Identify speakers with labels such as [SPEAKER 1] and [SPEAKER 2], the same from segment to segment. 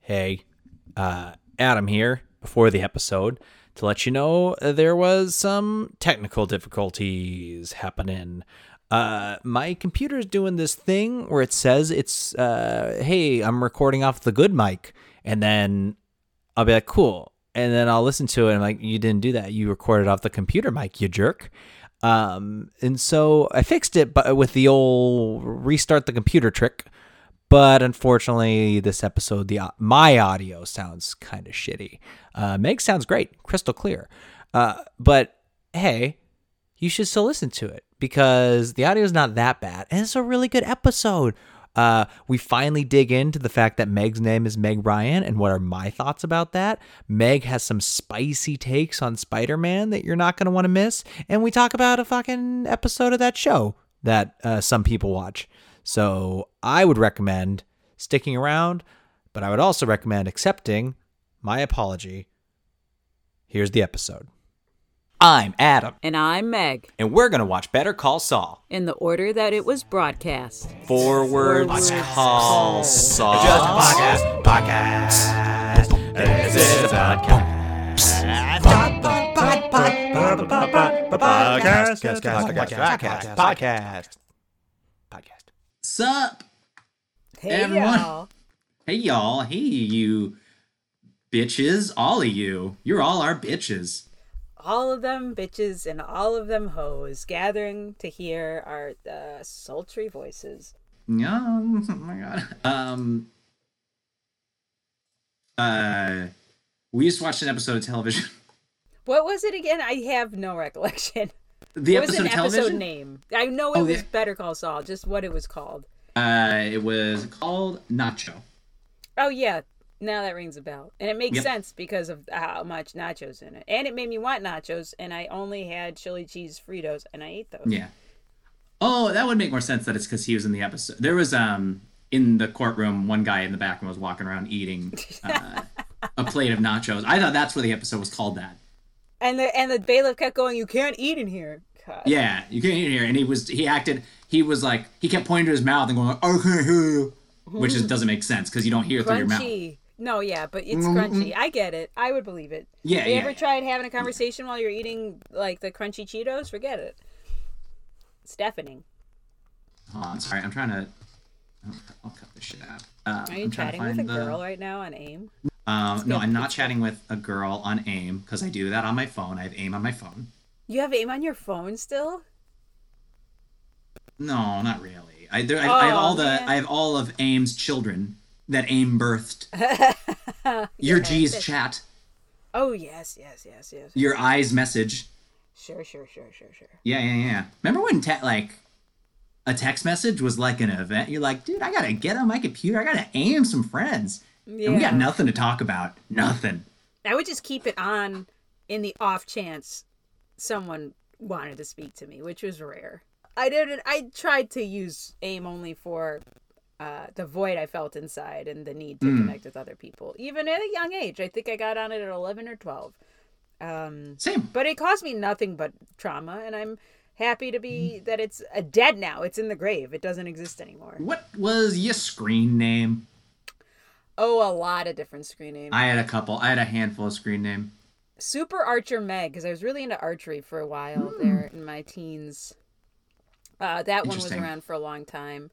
[SPEAKER 1] Hey, Adam here before the episode to let you know there was some technical difficulties happening. My computer's doing this thing where it says hey, I'm recording off the good mic, and then I'll be like, cool. And then I'll listen to it and I'm like, you didn't do that. You recorded off the computer mic, you jerk. And so I fixed it, but with the old restart the computer trick. But unfortunately, this episode, my audio sounds kind of shitty. Meg sounds great, crystal clear. But hey, you should still listen to it because the audio is not that bad. And it's a really good episode. We finally dig into the fact that Meg's name is Meg Ryan and what are my thoughts about that. Meg has some spicy takes on Spider-Man that you're not going to want to miss. And we talk about a fucking episode of that show that some people watch. So I would recommend sticking around, but I would also recommend accepting my apology. Here's the episode. I'm Adam.
[SPEAKER 2] And I'm Meg.
[SPEAKER 1] And we're going to watch Better Call Saul.
[SPEAKER 2] In the order that it was broadcast.
[SPEAKER 1] Forward Call Saul.
[SPEAKER 3] Just a podcast. This is a podcast. Podcast.
[SPEAKER 4] Sup?
[SPEAKER 2] Hey,
[SPEAKER 4] everyone.
[SPEAKER 2] y'all.
[SPEAKER 4] Hey, y'all. Hey, you bitches. All of you. You're all our bitches.
[SPEAKER 2] All of them bitches and all of them hoes gathering to hear our sultry voices.
[SPEAKER 4] Yeah, oh my god. We just watched an episode of television.
[SPEAKER 2] What was it again? I have no recollection.
[SPEAKER 4] The
[SPEAKER 2] What was
[SPEAKER 4] episode
[SPEAKER 2] an
[SPEAKER 4] of television?
[SPEAKER 2] episode name? I know it
[SPEAKER 4] Oh,
[SPEAKER 2] was
[SPEAKER 4] yeah.
[SPEAKER 2] Better Call Saul, just what it was called.
[SPEAKER 4] It was called Nacho.
[SPEAKER 2] Oh, yeah. Now that rings a bell. And it makes
[SPEAKER 4] Yep.
[SPEAKER 2] sense because of how much nachos in it. And it made me want nachos, and I only had chili cheese Fritos, and I ate those.
[SPEAKER 4] Yeah. Oh, that would make more sense that it's because he was in the episode. There was, in the courtroom, one guy in the back room was walking around eating a plate of nachos. I thought that's where the episode was called that.
[SPEAKER 2] And the bailiff kept going, "You can't eat in here." God.
[SPEAKER 4] Yeah, you can't hear. And he kept pointing to his mouth and going, "I can't hear you," which doesn't make sense because you don't hear through your mouth.
[SPEAKER 2] Crunchy. No, yeah, but it's crunchy. I get it. I would believe it.
[SPEAKER 4] Yeah,
[SPEAKER 2] Have you
[SPEAKER 4] yeah,
[SPEAKER 2] ever
[SPEAKER 4] yeah.
[SPEAKER 2] tried having a conversation while you're eating like the crunchy Cheetos? Forget it. It's deafening.
[SPEAKER 4] Hold on, sorry, I'm trying to. I'll cut this shit out.
[SPEAKER 2] Are you chatting with a girl right now on AIM?
[SPEAKER 4] No, I'm not chatting with a girl on AIM because I do that on my phone. I have AIM on my phone.
[SPEAKER 2] You have AIM on your phone still?
[SPEAKER 4] No, not really. I have
[SPEAKER 2] man.
[SPEAKER 4] I have all of AIM's children that AIM birthed. Your G's chat.
[SPEAKER 2] Oh yes.
[SPEAKER 4] Your I's message.
[SPEAKER 2] Sure.
[SPEAKER 4] Yeah. Remember when a text message was like an event? You're like, dude, I gotta get on my computer. I gotta AIM some friends.
[SPEAKER 2] Yeah.
[SPEAKER 4] And we got nothing to talk about. Nothing.
[SPEAKER 2] I would just keep it on in the off chance someone wanted to speak to me, which was rare. I tried to use AIM only for the void I felt inside and the need to connect with other people, even at a young age. I think I got on it at 11 or 12.
[SPEAKER 4] Same.
[SPEAKER 2] But it caused me nothing but trauma, and I'm happy to be that it's dead now. It's in the grave. It doesn't exist anymore.
[SPEAKER 4] What was your screen name?
[SPEAKER 2] Oh, a lot of different screen names.
[SPEAKER 4] I had a couple. I had a handful of screen name.
[SPEAKER 2] Super Archer Meg, because I was really into archery for a while there in my teens. That one was
[SPEAKER 4] Interesting.
[SPEAKER 2] around for a long time.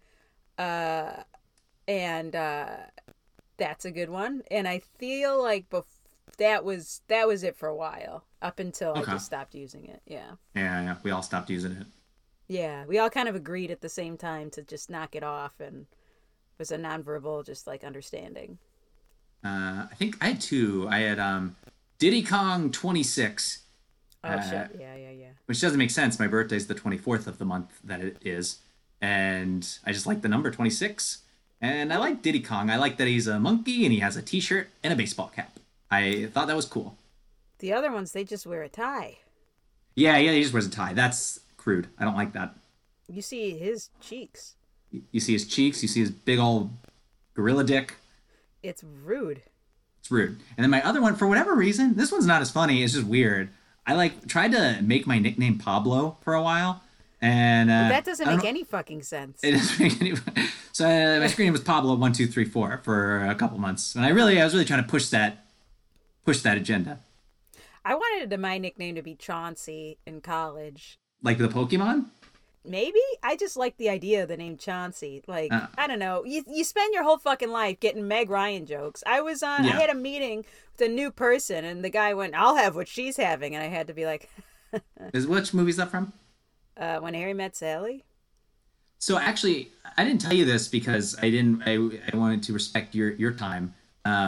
[SPEAKER 2] And that's a good one. And I feel like that was it for a while, up until I just stopped using it. Yeah.
[SPEAKER 4] Yeah. We all stopped using it.
[SPEAKER 2] Yeah. We all kind of agreed at the same time to just knock it off, and it was a nonverbal, just like understanding.
[SPEAKER 4] I think I had two. I had Diddy Kong 26.
[SPEAKER 2] Oh, shit. Yeah.
[SPEAKER 4] Which doesn't make sense. My birthday's the 24th of the month that it is. And I just like the number 26. And I like Diddy Kong. I like that he's a monkey and he has a t-shirt and a baseball cap. I thought that was cool.
[SPEAKER 2] The other ones, they just wear a tie.
[SPEAKER 4] Yeah, he just wears a tie. That's crude. I don't like that.
[SPEAKER 2] You see his cheeks.
[SPEAKER 4] You see his cheeks. You see his big old gorilla dick.
[SPEAKER 2] It's rude.
[SPEAKER 4] It's rude. And then my other one, for whatever reason, this one's not as funny. It's just weird. I tried to make my nickname Pablo for a while. And
[SPEAKER 2] That doesn't
[SPEAKER 4] I don't
[SPEAKER 2] make
[SPEAKER 4] know-
[SPEAKER 2] any fucking sense.
[SPEAKER 4] It doesn't make any. So my screen name was Pablo1234 for a couple months, and I was really trying to push that agenda,
[SPEAKER 2] I wanted my nickname to be Chauncey in college.
[SPEAKER 4] like the Pokemon.
[SPEAKER 2] Maybe I just like the idea of the name Chauncey. Like, I don't know. You spend your whole fucking life getting Meg Ryan jokes. I had a meeting with a new person, and the guy went, "I'll have what she's having," and I had to be like,
[SPEAKER 4] Which movie is that from?
[SPEAKER 2] When Harry Met Sally.
[SPEAKER 4] So actually, I didn't tell you this because I wanted to respect your time.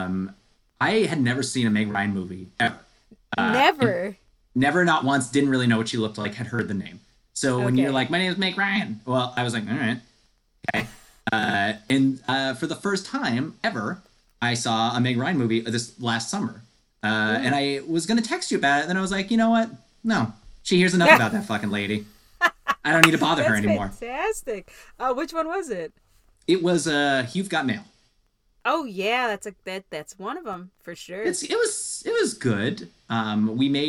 [SPEAKER 4] I had never seen a Meg Ryan movie ever.
[SPEAKER 2] Never.
[SPEAKER 4] Never, not once. Didn't really know what she looked like. Had heard the name. So when you're
[SPEAKER 2] Okay.
[SPEAKER 4] like, my name is Meg Ryan, well, I was like, all right, okay. And for the first time ever, I saw a Meg Ryan movie this last summer, and I was gonna text you about it. And then I was like, you know what? No, she hears enough about that fucking lady. I don't need to bother her
[SPEAKER 2] That's
[SPEAKER 4] anymore.
[SPEAKER 2] fantastic. Which one was it?
[SPEAKER 4] It was You've Got Mail.
[SPEAKER 2] Oh yeah, that's one of them for sure.
[SPEAKER 4] It was good. I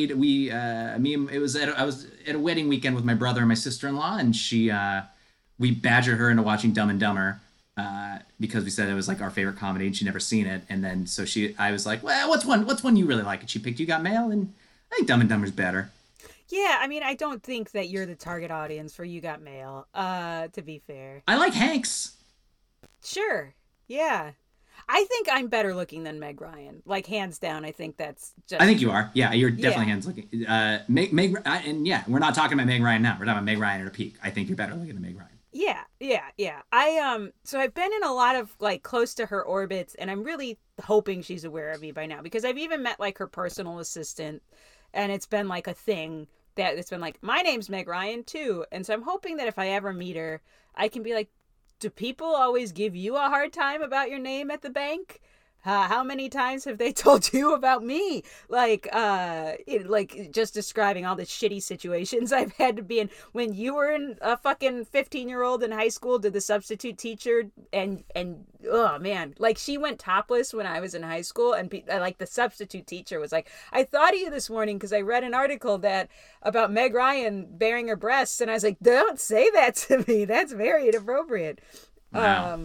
[SPEAKER 4] was at a wedding weekend with my brother and my sister-in-law, and we badgered her into watching Dumb and Dumber because we said it was like our favorite comedy, and she'd never seen it. And then I was like, well, what's one you really like? And she picked You Got Mail, and I think Dumb and Dumber's better.
[SPEAKER 2] Yeah, I mean, I don't think that you're the target audience for You Got Mail. To be fair,
[SPEAKER 4] I like Hanks.
[SPEAKER 2] sure, yeah. I think I'm better looking than Meg Ryan. Like, hands down, I think that's just...
[SPEAKER 4] I think you are. Yeah, you're definitely
[SPEAKER 2] Yeah.
[SPEAKER 4] hands looking. And yeah, we're not talking about Meg Ryan now. We're talking about Meg Ryan at her peak. I think you're better looking than Meg Ryan.
[SPEAKER 2] Yeah. So I've been in a lot of, like, close to her orbits, and I'm really hoping she's aware of me by now, because I've even met, like, her personal assistant, and it's been, like, a thing that it's been like, my name's Meg Ryan, too. And so I'm hoping that if I ever meet her, I can be like, do people always give you a hard time about your name at the bank? How many times have they told you about me? Like just describing all the shitty situations I've had to be in. When you were in a fucking 15-year-old in high school, did the substitute teacher and oh man, like she went topless when I was in high school, and like the substitute teacher was like, I thought of you this morning because I read an article about Meg Ryan bearing her breasts, and I was like, don't say that to me. That's very inappropriate.
[SPEAKER 4] Wow.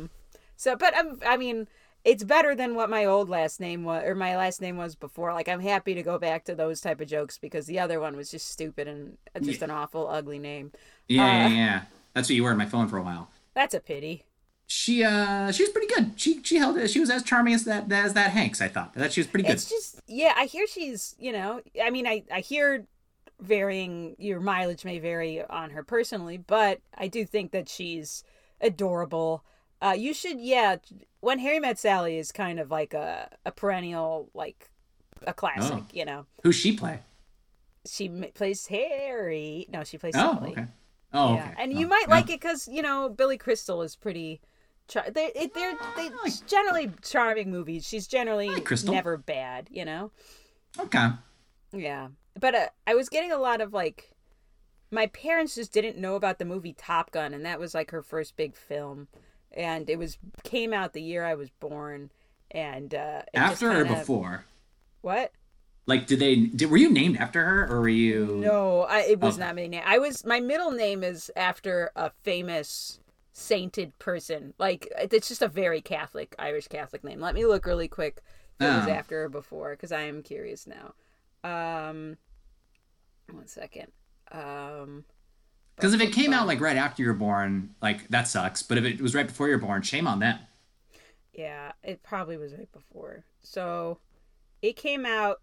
[SPEAKER 2] I mean, it's better than what my old last name was, or my last name was before. Like, I'm happy to go back to those type of jokes because the other one was just stupid and just an awful, ugly name.
[SPEAKER 4] Yeah. That's what you were on my phone for a while.
[SPEAKER 2] That's a pity.
[SPEAKER 4] She was pretty good. She held it. She was as charming as that Hanks. I thought she was pretty good.
[SPEAKER 2] It's just, yeah, I hear she's, I mean, I hear your mileage may vary on her personally, but I do think that she's adorable. You should, When Harry Met Sally is kind of like a perennial, like a classic,
[SPEAKER 4] Who's she play?
[SPEAKER 2] She plays Harry. No, she plays
[SPEAKER 4] Oh,
[SPEAKER 2] Sally.
[SPEAKER 4] okay. Oh,
[SPEAKER 2] Yeah.
[SPEAKER 4] okay.
[SPEAKER 2] And you might like it because, Billy Crystal is pretty... They're generally charming movies. She's generally
[SPEAKER 4] like Crystal.
[SPEAKER 2] never bad,
[SPEAKER 4] Okay.
[SPEAKER 2] Yeah. But I was getting a lot of, like... My parents just didn't know about the movie Top Gun, and that was, like, her first big film. And it came out the year I was born, and...
[SPEAKER 4] After or before?
[SPEAKER 2] What?
[SPEAKER 4] Like, were you named after her, or were you...
[SPEAKER 2] No, it was not my name. My middle name is after a famous sainted person. Like, it's just a very Irish Catholic name. Let me look really quick if it was after or before, because I am curious now. 1 second.
[SPEAKER 4] Because if it came out, like, right after you were born, like, that sucks. But if it was right before you were born, shame on them.
[SPEAKER 2] Yeah, it probably was right before. So, it came out...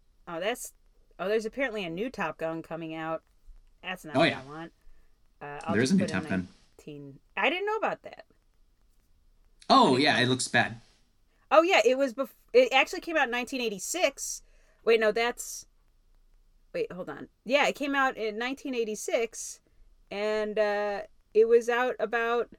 [SPEAKER 2] there's apparently a new Top Gun coming out. That's not what I want.
[SPEAKER 4] There is a new Top Gun.
[SPEAKER 2] I didn't know about that.
[SPEAKER 4] Oh, yeah, it looks bad.
[SPEAKER 2] Oh, yeah, it actually came out in 1986. Wait, no, wait, hold on. Yeah, it came out in 1986, and it was out about...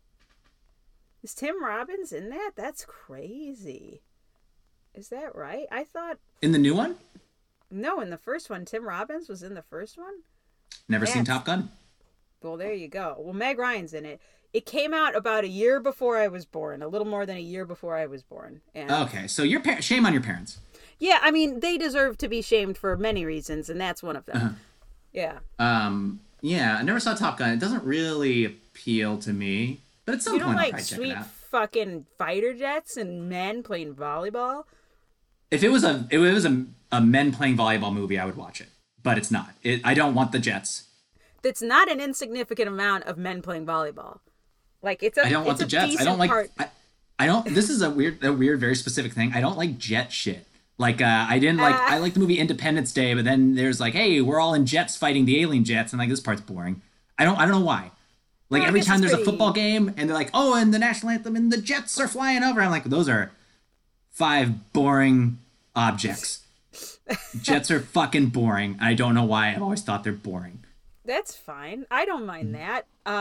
[SPEAKER 2] Is Tim Robbins in that? That's crazy. Is that right? I thought...
[SPEAKER 4] In the new one?
[SPEAKER 2] No, in the first one. Tim Robbins was in the first one?
[SPEAKER 4] Never seen Top Gun.
[SPEAKER 2] Well, there you go. Well, Meg Ryan's in it. It came out about a year before I was born. A little more than a year before I was born. And
[SPEAKER 4] Okay, so shame on your parents.
[SPEAKER 2] yeah, I mean, they deserve to be shamed for many reasons, and that's one of them. Yeah.
[SPEAKER 4] Yeah, I never saw Top Gun. It doesn't really appeal to me, but at some
[SPEAKER 2] You don't
[SPEAKER 4] point I'll
[SPEAKER 2] like
[SPEAKER 4] probably check it
[SPEAKER 2] sweet
[SPEAKER 4] out.
[SPEAKER 2] fucking fighter jets and men playing volleyball?
[SPEAKER 4] If it was a men playing volleyball movie, I would watch it. But it's not. I don't want the jets.
[SPEAKER 2] That's not an insignificant amount of men playing volleyball. Like it's a.
[SPEAKER 4] I don't want the jets. I don't like. I don't. This is a weird, very specific thing. I don't like jet shit. Like I didn't like. I like the movie Independence Day, but then there's like, hey, we're all in jets fighting the alien jets, and like this part's boring. I don't know why. Like
[SPEAKER 2] Well, I
[SPEAKER 4] every
[SPEAKER 2] guess
[SPEAKER 4] time
[SPEAKER 2] it's
[SPEAKER 4] there's a football game, and they're like, oh, and the national anthem, and the jets are flying over. I'm like, those are 5 boring objects. Jets are fucking boring. I don't know why. I've always thought they're boring.
[SPEAKER 2] That's fine. I don't mind that.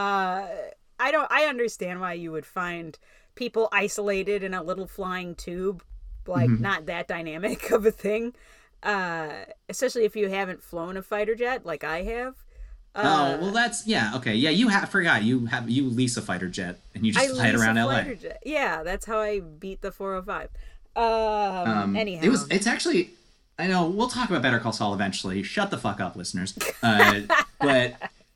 [SPEAKER 2] I understand why you would find people isolated in a little flying tube, like not that dynamic of a thing. Especially if you haven't flown a fighter jet like I have.
[SPEAKER 4] Oh well, that's okay. Yeah, forgot you lease a fighter jet and you just fly it around LA.
[SPEAKER 2] Jet. Yeah, that's how I beat the 405. Anyhow,
[SPEAKER 4] It's actually. I know we'll talk about Better Call Saul eventually. Shut the fuck up, listeners. But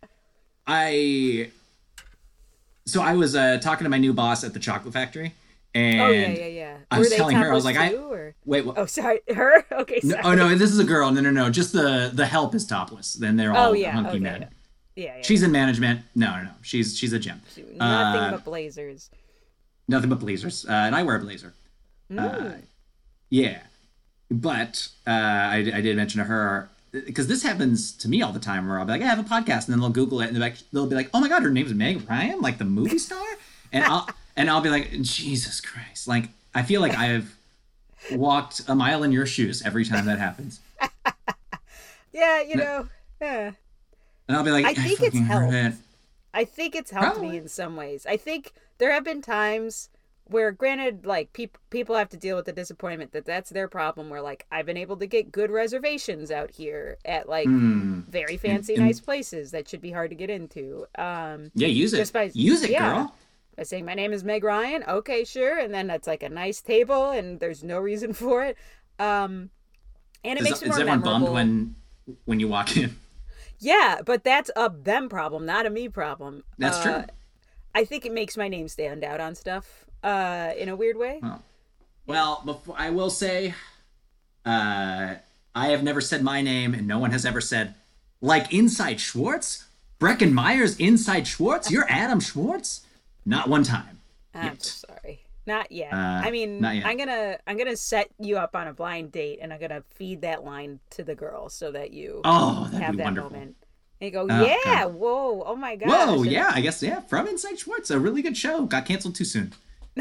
[SPEAKER 4] I was talking to my new boss at the chocolate factory, and
[SPEAKER 2] yeah.
[SPEAKER 4] I was telling her, I was like, wait, what?
[SPEAKER 2] Oh, sorry, her. Okay, sorry.
[SPEAKER 4] No, this is a girl. No, just the help is topless. Then they're all hunky men.
[SPEAKER 2] Yeah.
[SPEAKER 4] She's in management. No, she's a gem.
[SPEAKER 2] Nothing but blazers.
[SPEAKER 4] Nothing but blazers, and I wear a blazer. Yeah. But I did mention to her, because this happens to me all the time, where I'll be like, I have a podcast, and then they'll Google it, and they'll be like, oh my god, her name's Meg Ryan, like the movie star? And I'll be like, Jesus Christ. Like, I feel like I've walked a mile in your shoes every time that happens.
[SPEAKER 2] Yeah, yeah.
[SPEAKER 4] And I'll be like,
[SPEAKER 2] I think it's helped. I think it's helped
[SPEAKER 4] Probably.
[SPEAKER 2] me in some ways. I think there have been times where, granted, like people have to deal with the disappointment that's their problem, where like I've been able to get good reservations out here at like very fancy nice places that should be hard to get into.
[SPEAKER 4] Yeah, use it. Use it, girl.
[SPEAKER 2] By saying my name is Meg Ryan, okay, sure, and then that's like a nice table and there's no reason for it. And it makes it more
[SPEAKER 4] everyone
[SPEAKER 2] memorable.
[SPEAKER 4] bummed when you walk in?
[SPEAKER 2] Yeah, but that's a them problem, not a me problem.
[SPEAKER 4] That's true.
[SPEAKER 2] I think it makes my name stand out on stuff in a weird way.
[SPEAKER 4] Well, before, I will say, I have never said my name, and no one has ever said, like Inside Schwartz? Breckin Myers Inside Schwartz? You're Adam Schwartz? Not one time.
[SPEAKER 2] I'm
[SPEAKER 4] yet.
[SPEAKER 2] so sorry. Not yet.
[SPEAKER 4] Not yet.
[SPEAKER 2] I'm gonna set you up on a blind date, and I'm gonna feed that line to the girl so that you
[SPEAKER 4] that'd
[SPEAKER 2] have
[SPEAKER 4] be
[SPEAKER 2] that
[SPEAKER 4] wonderful.
[SPEAKER 2] moment. And you go,
[SPEAKER 4] Oh,
[SPEAKER 2] yeah,
[SPEAKER 4] God.
[SPEAKER 2] whoa, oh my gosh.
[SPEAKER 4] Whoa, yeah, I guess, yeah, from Inside Schwartz, a really good show. Got canceled too soon.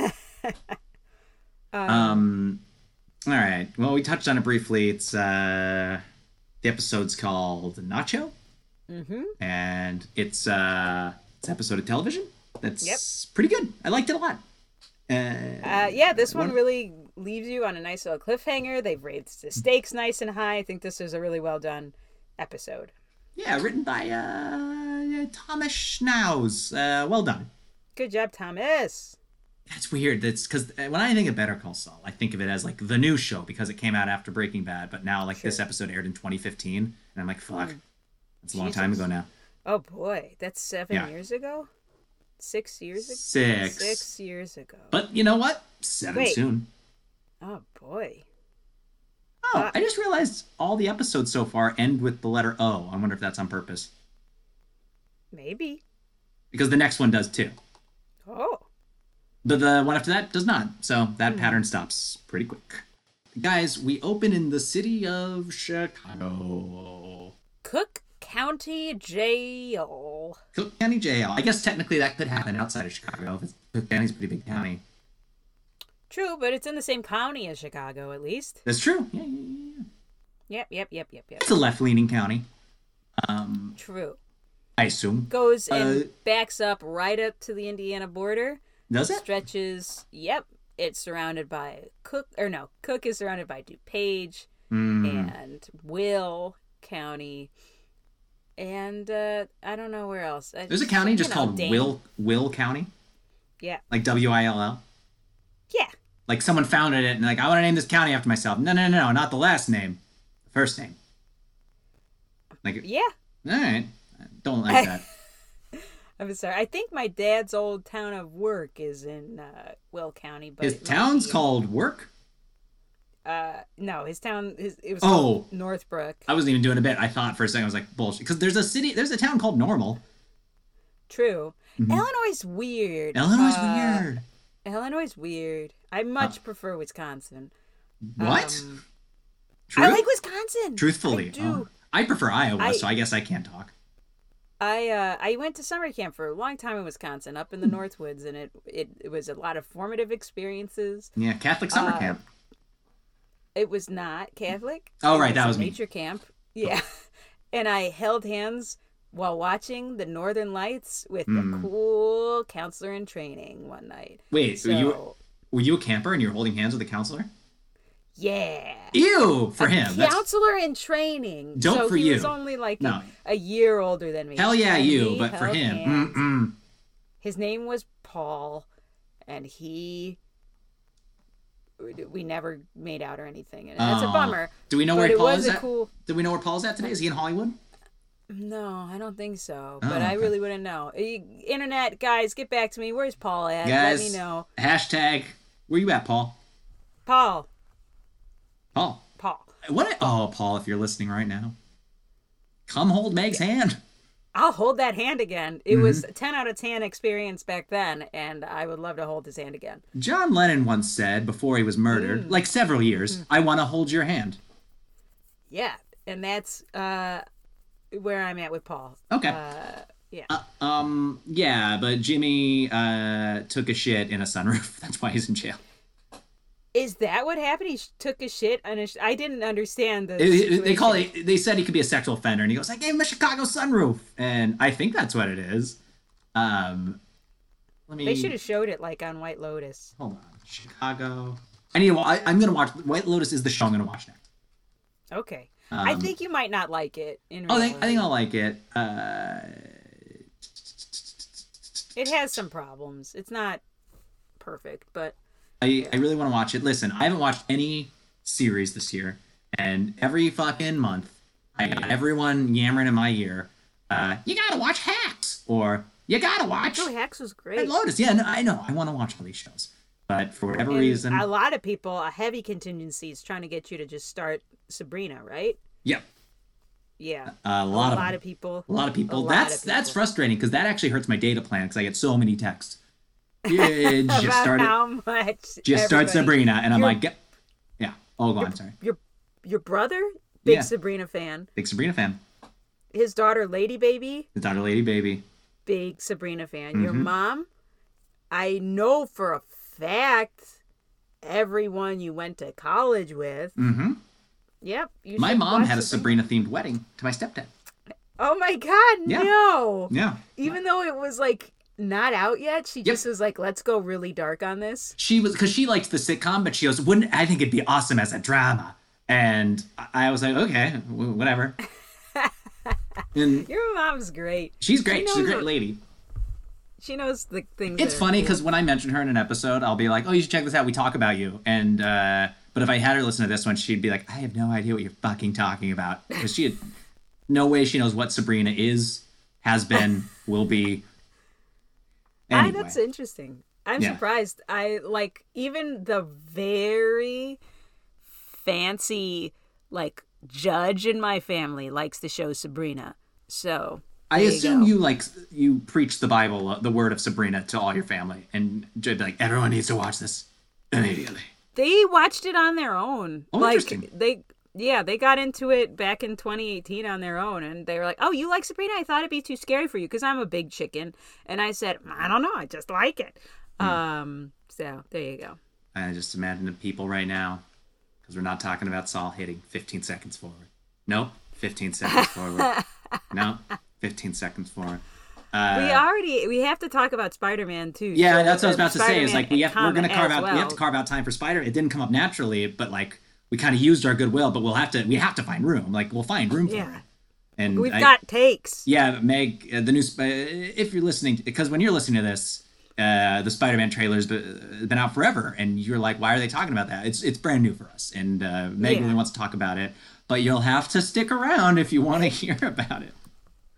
[SPEAKER 4] All right. Well, we touched on it briefly. It's the episode's called Nacho, and it's an episode of television that's pretty good. I liked it a lot.
[SPEAKER 2] Yeah, this one really leaves you on a nice little cliffhanger. They've raised the stakes nice and high. I think this is a really well done episode.
[SPEAKER 4] Yeah, written by Thomas Schnauz. Well done.
[SPEAKER 2] Good job, Thomas.
[SPEAKER 4] That's weird. That's because when I think of Better Call Saul, I think of it as like the new show because it came out after Breaking Bad. But now, like this episode aired in 2015, and I'm like, fuck, that's a long time ago now.
[SPEAKER 2] Oh boy, that's 7 years ago. 6 years ago. 6 years ago.
[SPEAKER 4] But you know what? 7 soon.
[SPEAKER 2] Oh boy.
[SPEAKER 4] Oh, I just realized all the episodes so far end with the letter O. I wonder if that's on purpose.
[SPEAKER 2] Maybe.
[SPEAKER 4] Because the next one does too.
[SPEAKER 2] Oh.
[SPEAKER 4] But the one after that does not. So that pattern stops pretty quick. Guys, we open in the city of Chicago.
[SPEAKER 2] Cook County Jail.
[SPEAKER 4] Cook County Jail. I guess technically that could happen outside of Chicago. Cook County's a pretty big county.
[SPEAKER 2] True, but it's in the same county as Chicago, at least.
[SPEAKER 4] That's true. Yeah.
[SPEAKER 2] Yep.
[SPEAKER 4] It's a left-leaning county.
[SPEAKER 2] True.
[SPEAKER 4] I assume.
[SPEAKER 2] Goes and backs up right up to the Indiana border.
[SPEAKER 4] Does it?
[SPEAKER 2] Stretches. Yep. It's surrounded by Cook is surrounded by DuPage and Will County. And I don't know where else.
[SPEAKER 4] There's a county just called
[SPEAKER 2] Dane.
[SPEAKER 4] Will County.
[SPEAKER 2] Yeah.
[SPEAKER 4] Like Will.
[SPEAKER 2] Yeah.
[SPEAKER 4] Like someone founded it and like, I want to name this county after myself. No, not the last name. The first name. Like,
[SPEAKER 2] yeah.
[SPEAKER 4] All right. don't like that.
[SPEAKER 2] I'm sorry. I think my dad's old town of work is in Will County, but
[SPEAKER 4] His town's called Work?
[SPEAKER 2] no, his town it was
[SPEAKER 4] Oh.
[SPEAKER 2] called Northbrook.
[SPEAKER 4] I wasn't even doing a bit. I thought for a second, I was like, bullshit. Because there's a town called Normal.
[SPEAKER 2] True. Illinois is weird.
[SPEAKER 4] Illinois is weird.
[SPEAKER 2] Illinois is weird. I much prefer Wisconsin.
[SPEAKER 4] What?
[SPEAKER 2] I like Wisconsin.
[SPEAKER 4] Truthfully.
[SPEAKER 2] I do.
[SPEAKER 4] I prefer Iowa, so I guess I can't talk.
[SPEAKER 2] I went to summer camp for a long time in Wisconsin, up in the Northwoods, and it was a lot of formative experiences.
[SPEAKER 4] Yeah, Catholic summer camp.
[SPEAKER 2] It was not Catholic.
[SPEAKER 4] Oh,
[SPEAKER 2] It
[SPEAKER 4] right, that was
[SPEAKER 2] a
[SPEAKER 4] me.
[SPEAKER 2] nature camp. Yeah, and I held hands while watching the Northern Lights with the cool counselor in training one night.
[SPEAKER 4] Wait,
[SPEAKER 2] So,
[SPEAKER 4] were you a camper and you were holding hands with a counselor?
[SPEAKER 2] yeah.
[SPEAKER 4] Ew, for him. That's,
[SPEAKER 2] Counselor in training.
[SPEAKER 4] Dope
[SPEAKER 2] so
[SPEAKER 4] for
[SPEAKER 2] he
[SPEAKER 4] you.
[SPEAKER 2] was only like
[SPEAKER 4] No.
[SPEAKER 2] a year older than me.
[SPEAKER 4] hell yeah,
[SPEAKER 2] And
[SPEAKER 4] you,
[SPEAKER 2] we
[SPEAKER 4] but for
[SPEAKER 2] held
[SPEAKER 4] him.
[SPEAKER 2] hands. His name was Paul, and we never made out or anything, and that's a
[SPEAKER 4] Aw.
[SPEAKER 2] bummer.
[SPEAKER 4] Do we know
[SPEAKER 2] But
[SPEAKER 4] where
[SPEAKER 2] it
[SPEAKER 4] Paul
[SPEAKER 2] was
[SPEAKER 4] is
[SPEAKER 2] a
[SPEAKER 4] at?
[SPEAKER 2] cool.
[SPEAKER 4] Do we know where Paul's at today? Is he in Hollywood?
[SPEAKER 2] No, I don't think so.
[SPEAKER 4] Oh,
[SPEAKER 2] But I
[SPEAKER 4] okay.
[SPEAKER 2] really wouldn't know. Internet guys, get back to me. Where's Paul at?
[SPEAKER 4] Guys,
[SPEAKER 2] Let me know.
[SPEAKER 4] hashtag, where you at, Paul?
[SPEAKER 2] Paul.
[SPEAKER 4] Paul.
[SPEAKER 2] Paul.
[SPEAKER 4] Paul, if you're listening right now, come hold Meg's hand.
[SPEAKER 2] I'll hold that hand again. It
[SPEAKER 4] Mm-hmm.
[SPEAKER 2] was a 10 out of 10 experience back then, and I would love to hold his hand again.
[SPEAKER 4] John Lennon once said before he was murdered, like several years, I want to hold your hand.
[SPEAKER 2] Yeah, and that's where I'm at with Paul.
[SPEAKER 4] Okay.
[SPEAKER 2] Yeah.
[SPEAKER 4] Yeah, but Jimmy took a shit in a sunroof. That's why he's in jail.
[SPEAKER 2] Is that what happened? He took a shit on I didn't understand the
[SPEAKER 4] They call
[SPEAKER 2] situation.
[SPEAKER 4] it. They said he could be a sexual offender, and he goes, "I gave him a Chicago sunroof," and I think that's what it is. Let me.
[SPEAKER 2] They should have showed it like on White Lotus.
[SPEAKER 4] Hold on, Chicago. I need. I'm gonna watch. White Lotus is the show I'm gonna watch next.
[SPEAKER 2] Okay. I think you might not like it.
[SPEAKER 4] I think I'll like it.
[SPEAKER 2] It has some problems. It's not perfect, but
[SPEAKER 4] I really want to watch it. Listen, I haven't watched any series this year, and every fucking month, I got everyone yammering in my ear, you gotta watch Hacks, or you gotta watch
[SPEAKER 2] oh, Hacks was great.
[SPEAKER 4] Red Lotus. Yeah, no, I know. I want to watch all these shows. But for whatever
[SPEAKER 2] And
[SPEAKER 4] reason...
[SPEAKER 2] a lot of people, a heavy contingency is trying to get you to just start Sabrina, right?
[SPEAKER 4] Yep.
[SPEAKER 2] Yeah.
[SPEAKER 4] A lot
[SPEAKER 2] of
[SPEAKER 4] of
[SPEAKER 2] people.
[SPEAKER 4] A lot of people.
[SPEAKER 2] A lot
[SPEAKER 4] That's
[SPEAKER 2] of people.
[SPEAKER 4] frustrating, because that actually hurts my data plan, because I get so many texts. Yeah, just
[SPEAKER 2] About
[SPEAKER 4] started...
[SPEAKER 2] how much
[SPEAKER 4] Just start
[SPEAKER 2] everybody-
[SPEAKER 4] Sabrina, and I'm
[SPEAKER 2] Your-
[SPEAKER 4] like, yeah. Oh, go on, sorry.
[SPEAKER 2] Your brother, big
[SPEAKER 4] Yeah.
[SPEAKER 2] Sabrina fan.
[SPEAKER 4] Big Sabrina fan.
[SPEAKER 2] His daughter, Lady Baby,
[SPEAKER 4] The daughter Lady Baby.
[SPEAKER 2] big Sabrina fan.
[SPEAKER 4] Mm-hmm.
[SPEAKER 2] Your mom, I know for a fact, everyone you went to college with.
[SPEAKER 4] Mm-hmm.
[SPEAKER 2] Yep. You
[SPEAKER 4] My
[SPEAKER 2] should
[SPEAKER 4] mom
[SPEAKER 2] watch
[SPEAKER 4] had a Sabrina-themed wedding to my stepdad.
[SPEAKER 2] Oh my God,
[SPEAKER 4] Yeah.
[SPEAKER 2] no.
[SPEAKER 4] Yeah.
[SPEAKER 2] Even though it was like not out yet, she just was like, let's go really dark on this.
[SPEAKER 4] She was, because she likes the sitcom, but she goes, I think it'd be awesome as a drama. And I was like, okay, whatever. And
[SPEAKER 2] Your mom's great.
[SPEAKER 4] she's great. She's a
[SPEAKER 2] knows
[SPEAKER 4] great
[SPEAKER 2] what-
[SPEAKER 4] lady.
[SPEAKER 2] She knows the things.
[SPEAKER 4] It's
[SPEAKER 2] that are
[SPEAKER 4] funny
[SPEAKER 2] cool.
[SPEAKER 4] because when I mention her in an episode, I'll be like, oh, you should check this out. We talk about you. And, but if I had her listen to this one, she'd be like, I have no idea what you're fucking talking about. Because she had no way she knows what Sabrina is, has been, will be. Anyway.
[SPEAKER 2] That's interesting. I'm
[SPEAKER 4] Yeah.
[SPEAKER 2] surprised. I like even the very fancy like judge in my family likes the show Sabrina. So
[SPEAKER 4] I
[SPEAKER 2] there
[SPEAKER 4] assume
[SPEAKER 2] go.
[SPEAKER 4] you preach the Bible, the word of Sabrina, to all your family, and just be like, everyone needs to watch this immediately.
[SPEAKER 2] They watched it on their own.
[SPEAKER 4] Oh,
[SPEAKER 2] like
[SPEAKER 4] interesting.
[SPEAKER 2] they got into it back in 2018 on their own, and they were like, "Oh, you like Sabrina? I thought it'd be too scary for you because I'm a big chicken." And I said, "I don't know, I just like it." So there you go.
[SPEAKER 4] I just imagine the people right now, because we're not talking about Saul hitting 15 seconds forward. Nope, 15 seconds forward. Nope, 15 seconds forward.
[SPEAKER 2] We have to talk about Spider-Man too.
[SPEAKER 4] Yeah,
[SPEAKER 2] so
[SPEAKER 4] that's what I was
[SPEAKER 2] the
[SPEAKER 4] about to say. Is like we're
[SPEAKER 2] Spider-Man
[SPEAKER 4] gonna carve out.
[SPEAKER 2] as
[SPEAKER 4] We have to carve out time for Spider. It didn't come up naturally, but like we kind of used our goodwill. But we have to find room. Like we'll find room for
[SPEAKER 2] Yeah.
[SPEAKER 4] it. And
[SPEAKER 2] We've got takes.
[SPEAKER 4] Yeah, Meg, the new if you're listening, because when you're listening to this, the Spider-Man trailer's been out forever, and you're like, why are they talking about that? It's brand new for us, and Meg
[SPEAKER 2] Yeah.
[SPEAKER 4] really wants to talk about it. But you'll have to stick around if you want to hear about it.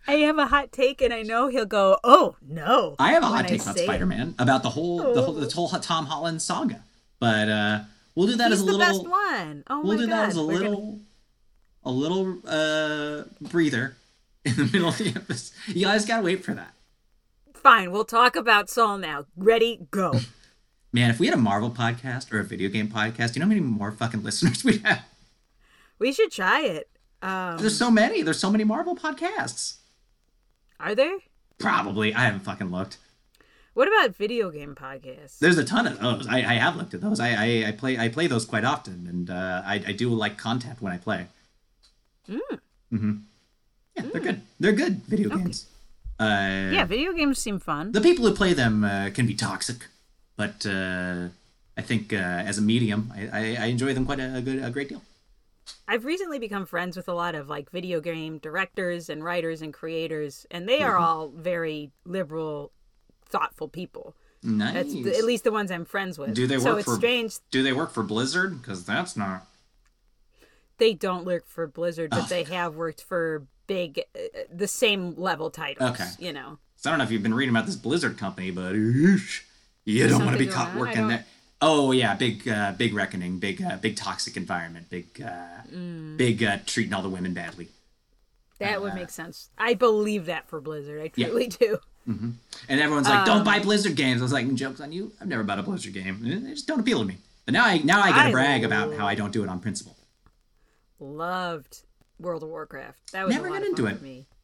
[SPEAKER 2] I have a hot take, and I know he'll go, "Oh no!"
[SPEAKER 4] I have a
[SPEAKER 2] when
[SPEAKER 4] hot
[SPEAKER 2] I
[SPEAKER 4] take about
[SPEAKER 2] say it.
[SPEAKER 4] Spider-Man, about this whole Tom Holland saga. But we'll do that
[SPEAKER 2] He's
[SPEAKER 4] as a
[SPEAKER 2] the
[SPEAKER 4] little.
[SPEAKER 2] best one. Oh
[SPEAKER 4] We'll
[SPEAKER 2] my
[SPEAKER 4] do
[SPEAKER 2] god!
[SPEAKER 4] that as a little breather in the middle of the episode. You guys gotta wait for that.
[SPEAKER 2] Fine, we'll talk about Saul now. Ready, go.
[SPEAKER 4] Man, if we had a Marvel podcast or a video game podcast, you know how many more fucking listeners we'd have?
[SPEAKER 2] We should try it.
[SPEAKER 4] There's so many. There's so many Marvel podcasts.
[SPEAKER 2] Are there?
[SPEAKER 4] Probably. I haven't fucking looked.
[SPEAKER 2] What about video game podcasts?
[SPEAKER 4] There's a ton of those. I have looked at those. I play those quite often, and I do like content when I play. Mm-hmm. Yeah, they're good. They're good video games.
[SPEAKER 2] Yeah, video games seem fun.
[SPEAKER 4] The people who play them can be toxic, but I think as a medium, I enjoy them quite a great deal.
[SPEAKER 2] I've recently become friends with a lot of like video game directors and writers and creators, and they are all very liberal, thoughtful people.
[SPEAKER 4] Nice.
[SPEAKER 2] That's at least the ones I'm friends with.
[SPEAKER 4] Do they work
[SPEAKER 2] so it's
[SPEAKER 4] for
[SPEAKER 2] strange.
[SPEAKER 4] Do they work for Blizzard? Because that's not.
[SPEAKER 2] They don't work for Blizzard, but they have worked for big, the same level titles.
[SPEAKER 4] Okay.
[SPEAKER 2] You know.
[SPEAKER 4] So I don't know if you've been reading about this Blizzard company, but you don't want to be
[SPEAKER 2] Something
[SPEAKER 4] caught
[SPEAKER 2] going on?
[SPEAKER 4] working there. Oh yeah, big reckoning, big toxic environment, big treating all the women badly.
[SPEAKER 2] That would make sense. I believe that for Blizzard. I truly do.
[SPEAKER 4] And everyone's like, "Don't buy Blizzard games." I was like, "Jokes on you! I've never bought a Blizzard game. They just don't appeal to me." But now I get to brag about how I don't do it on principle.
[SPEAKER 2] Loved World of Warcraft. That was
[SPEAKER 4] Never
[SPEAKER 2] a lot
[SPEAKER 4] got
[SPEAKER 2] of
[SPEAKER 4] into
[SPEAKER 2] fun
[SPEAKER 4] it.
[SPEAKER 2] for me.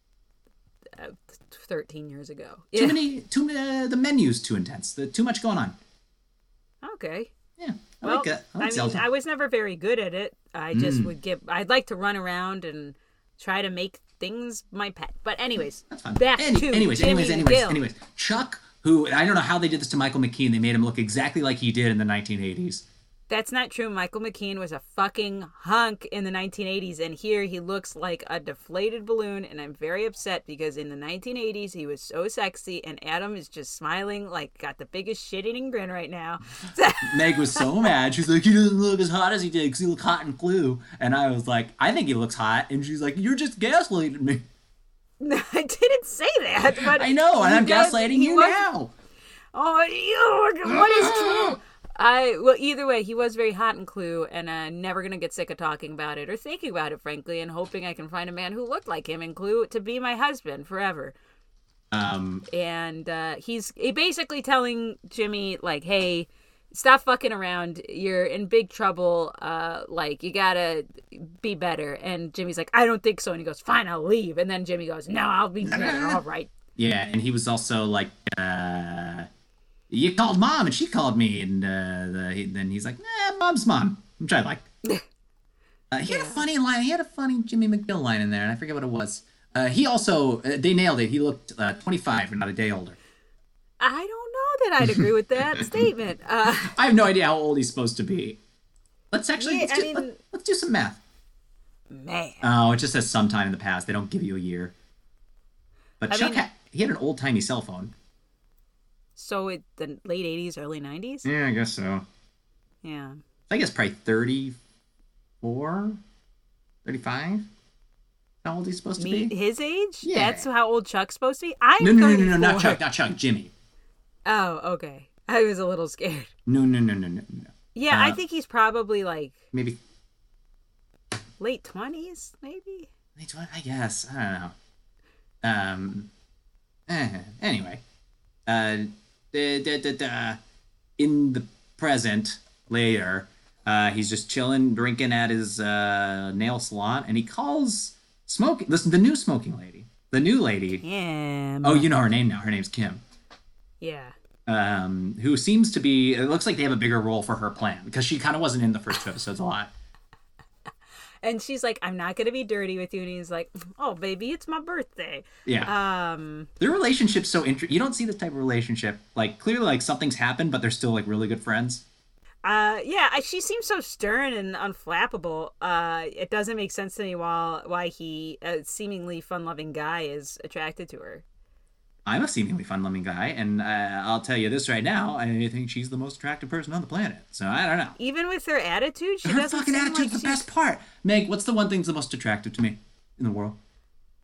[SPEAKER 2] 13 years ago.
[SPEAKER 4] The menu's too intense. Too much going on.
[SPEAKER 2] Okay.
[SPEAKER 4] Yeah, I
[SPEAKER 2] Well,
[SPEAKER 4] like it. I like
[SPEAKER 2] I mean,
[SPEAKER 4] Zelda.
[SPEAKER 2] I was never very good at it. I just would I'd like to run around and try to make things my pet. But anyways,
[SPEAKER 4] That's fine.
[SPEAKER 2] back to Jimmy Gill.
[SPEAKER 4] Anyways. Chuck, who I don't know how they did this to Michael McKean. They made him look exactly like he did in the 1980s.
[SPEAKER 2] That's not true. Michael McKean was a fucking hunk in the 1980s, and here he looks like a deflated balloon, and I'm very upset because in the 1980s he was so sexy, and Adam is just smiling like got the biggest shit-eating grin right now.
[SPEAKER 4] Meg was so mad. She's like, he doesn't look as hot as he did because he looked hot in Clue. And I was like, I think he looks hot. And she's like, you're just gaslighting me.
[SPEAKER 2] I didn't say that, but
[SPEAKER 4] I know, and I'm
[SPEAKER 2] does-
[SPEAKER 4] gaslighting
[SPEAKER 2] he
[SPEAKER 4] you
[SPEAKER 2] was-
[SPEAKER 4] now.
[SPEAKER 2] Oh, what is true? Well, either way, he was very hot in Clue, and I'm never gonna get sick of talking about it or thinking about it, frankly, and hoping I can find a man who looked like him in Clue to be my husband forever. And he's basically telling Jimmy, like, hey, stop fucking around. You're in big trouble. Like, you gotta be better. And Jimmy's like, I don't think so. And he goes, fine, I'll leave. And then Jimmy goes, no, I'll be better. All right.
[SPEAKER 4] Yeah, and he was also like, you called mom and she called me. And then he's like, mom's mom, which I like. He had a funny line. He had a funny Jimmy McGill line in there, and I forget what it was. He also, they nailed it. He looked 25 and not a day older.
[SPEAKER 2] I don't know that I'd agree with that statement.
[SPEAKER 4] I have no idea how old he's supposed to be. Let's actually,
[SPEAKER 2] Yeah,
[SPEAKER 4] let's do some math.
[SPEAKER 2] Man.
[SPEAKER 4] Oh, it just says sometime in the past. They don't give you a year. But Chuck, he had an old-timey cell phone.
[SPEAKER 2] So the late 80s, early 90s?
[SPEAKER 4] Yeah, I guess so.
[SPEAKER 2] Yeah.
[SPEAKER 4] I guess probably 34, 35. How old he's supposed to be?
[SPEAKER 2] His age?
[SPEAKER 4] Yeah.
[SPEAKER 2] That's how old Chuck's supposed to be? I'm
[SPEAKER 4] No,
[SPEAKER 2] 34.
[SPEAKER 4] not Chuck, Jimmy.
[SPEAKER 2] Oh, okay. I was a little scared.
[SPEAKER 4] No.
[SPEAKER 2] Yeah, I think he's probably like
[SPEAKER 4] Maybe
[SPEAKER 2] late 20s, maybe?
[SPEAKER 4] I guess. I don't know. Anyway. In the present, later, he's just chilling, drinking at his nail salon, and he calls the new smoking lady. The new lady.
[SPEAKER 2] Yeah.
[SPEAKER 4] Oh, you know her name now. Her name's Kim.
[SPEAKER 2] Yeah.
[SPEAKER 4] Who seems to be, it looks like they have a bigger role for her plan, because she kind of wasn't in the first two episodes a lot.
[SPEAKER 2] And she's like, I'm not going to be dirty with you. And he's like, oh, baby, it's my birthday.
[SPEAKER 4] Yeah. Their relationship's so interesting. You don't see this type of relationship. Like, clearly, like, something's happened, but they're still, like, really good friends.
[SPEAKER 2] She seems so stern and unflappable. It doesn't make sense to me why he, a seemingly fun-loving guy, is attracted to her.
[SPEAKER 4] I'm a seemingly fun-loving guy, and I'll tell you this right now, I think she's the most attractive person on the planet. So, I don't know.
[SPEAKER 2] Even with her attitude, she
[SPEAKER 4] Her
[SPEAKER 2] doesn't
[SPEAKER 4] fucking
[SPEAKER 2] seem
[SPEAKER 4] attitude's
[SPEAKER 2] like
[SPEAKER 4] the best part. Meg, what's the one thing's the most attractive to me in the world?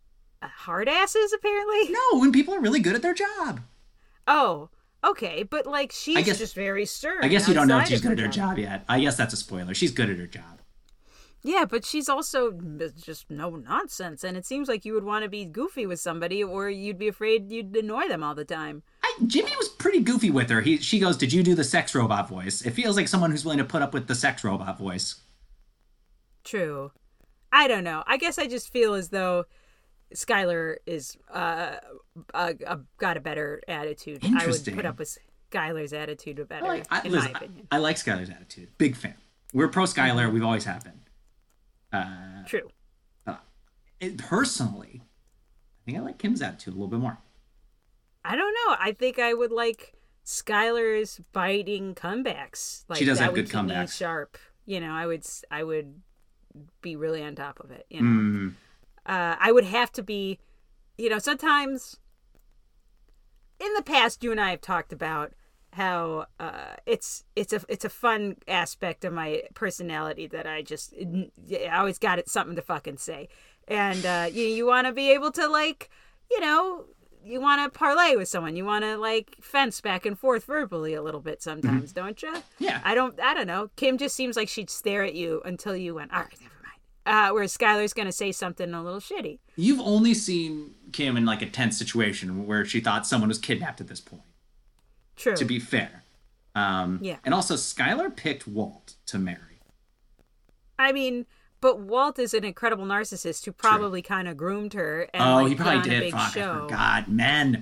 [SPEAKER 2] hard asses, apparently.
[SPEAKER 4] No, when people are really good at their job.
[SPEAKER 2] Oh, okay, but like she's
[SPEAKER 4] guess-
[SPEAKER 2] just very stern.
[SPEAKER 4] I guess you don't know if
[SPEAKER 2] outside
[SPEAKER 4] she's
[SPEAKER 2] of
[SPEAKER 4] good at her job yet. I guess that's a spoiler. She's good at her job.
[SPEAKER 2] Yeah, but she's also just no nonsense, and it seems like you would want to be goofy with somebody, or you'd be afraid you'd annoy them all the time.
[SPEAKER 4] Jimmy was pretty goofy with her. She goes, "Did you do the sex robot voice?" It feels like someone who's willing to put up with the sex robot voice.
[SPEAKER 2] True. I don't know. I guess I just feel as though Skylar is got a better attitude. I would
[SPEAKER 4] Interesting.
[SPEAKER 2] put up with Skylar's attitude better,
[SPEAKER 4] I
[SPEAKER 2] my opinion.
[SPEAKER 4] I like Skylar's attitude. Big fan. We're pro Skylar. We've always have been.
[SPEAKER 2] True.
[SPEAKER 4] Personally, I think I like Kim's attitude a little bit more.
[SPEAKER 2] I don't know. I think I would like Skylar's biting comebacks. Like,
[SPEAKER 4] She does
[SPEAKER 2] that
[SPEAKER 4] have
[SPEAKER 2] would
[SPEAKER 4] good
[SPEAKER 2] keep me
[SPEAKER 4] comebacks.
[SPEAKER 2] sharp. You know, I would be really on top of it. You know, I would have to be. You know, sometimes in the past, you and I have talked about how it's a fun aspect of my personality that I always got it something to fucking say, and you want to be able to, like, you know, you want to parlay with someone, you want to like fence back and forth verbally a little bit sometimes, don't you?
[SPEAKER 4] Yeah.
[SPEAKER 2] I don't know. Kim just seems like she'd stare at you until you went, all right, never mind. Whereas Skylar's gonna say something a little shitty.
[SPEAKER 4] You've only seen Kim in like a tense situation where she thought someone was kidnapped at this point.
[SPEAKER 2] True.
[SPEAKER 4] To be fair.
[SPEAKER 2] Yeah.
[SPEAKER 4] And also, Skylar picked Walt to marry.
[SPEAKER 2] I mean, but Walt is an incredible narcissist who probably kind of groomed her. And,
[SPEAKER 4] Oh,
[SPEAKER 2] like,
[SPEAKER 4] he
[SPEAKER 2] put
[SPEAKER 4] probably
[SPEAKER 2] on a
[SPEAKER 4] did.
[SPEAKER 2] big
[SPEAKER 4] Fuck,
[SPEAKER 2] show.
[SPEAKER 4] I forgot. Men.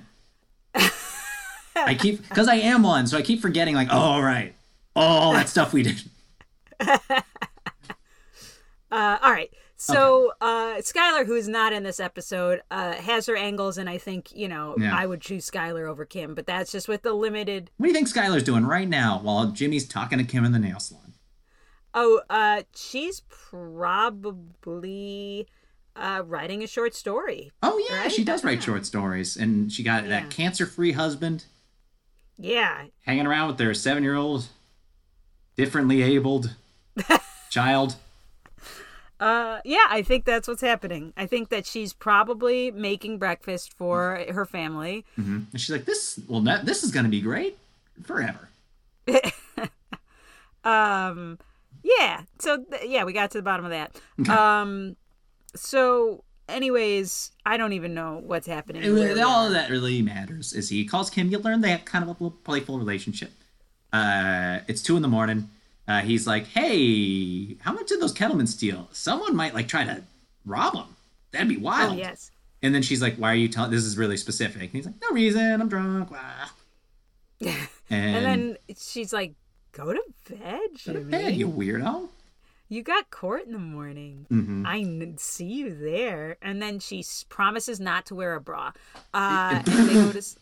[SPEAKER 4] Because I am one, so I keep forgetting, like, oh, right. All that stuff we did.
[SPEAKER 2] All right. So Skylar, who's not in this episode, has her angles, and I think, you know,
[SPEAKER 4] Yeah.
[SPEAKER 2] I would choose Skylar over Kim, but that's just with the limited.
[SPEAKER 4] What do you think Skylar's doing right now while Jimmy's talking to Kim in the nail salon?
[SPEAKER 2] Oh, she's probably writing a short story.
[SPEAKER 4] Oh, yeah,
[SPEAKER 2] Right?
[SPEAKER 4] she does write
[SPEAKER 2] Yeah.
[SPEAKER 4] short stories. And she got
[SPEAKER 2] Yeah.
[SPEAKER 4] that cancer-free husband
[SPEAKER 2] Yeah.
[SPEAKER 4] hanging around with their 7-year-old, differently abled child.
[SPEAKER 2] Yeah, I think that's what's happening. I think that she's probably making breakfast for her family.
[SPEAKER 4] And she's like, this is going to be great forever.
[SPEAKER 2] Yeah. So yeah, we got to the bottom of that. So anyways, I don't even know what's happening. where we
[SPEAKER 4] All
[SPEAKER 2] are.
[SPEAKER 4] that really matters is he calls Kim. You learn they have kind of a little playful relationship. It's 2 a.m. He's like, hey, how much did those Kettlemen steal? Someone might like try to rob them. That'd be wild.
[SPEAKER 2] Oh, yes.
[SPEAKER 4] And then she's like, why are you telling? This is really specific. And he's like, no reason. I'm drunk. Wow.
[SPEAKER 2] And then she's like, go to bed,
[SPEAKER 4] Go to
[SPEAKER 2] Jimmy.
[SPEAKER 4] bed, you weirdo.
[SPEAKER 2] You got court in the morning.
[SPEAKER 4] Mm-hmm.
[SPEAKER 2] See you there. And then she promises not to wear a bra. And they go to...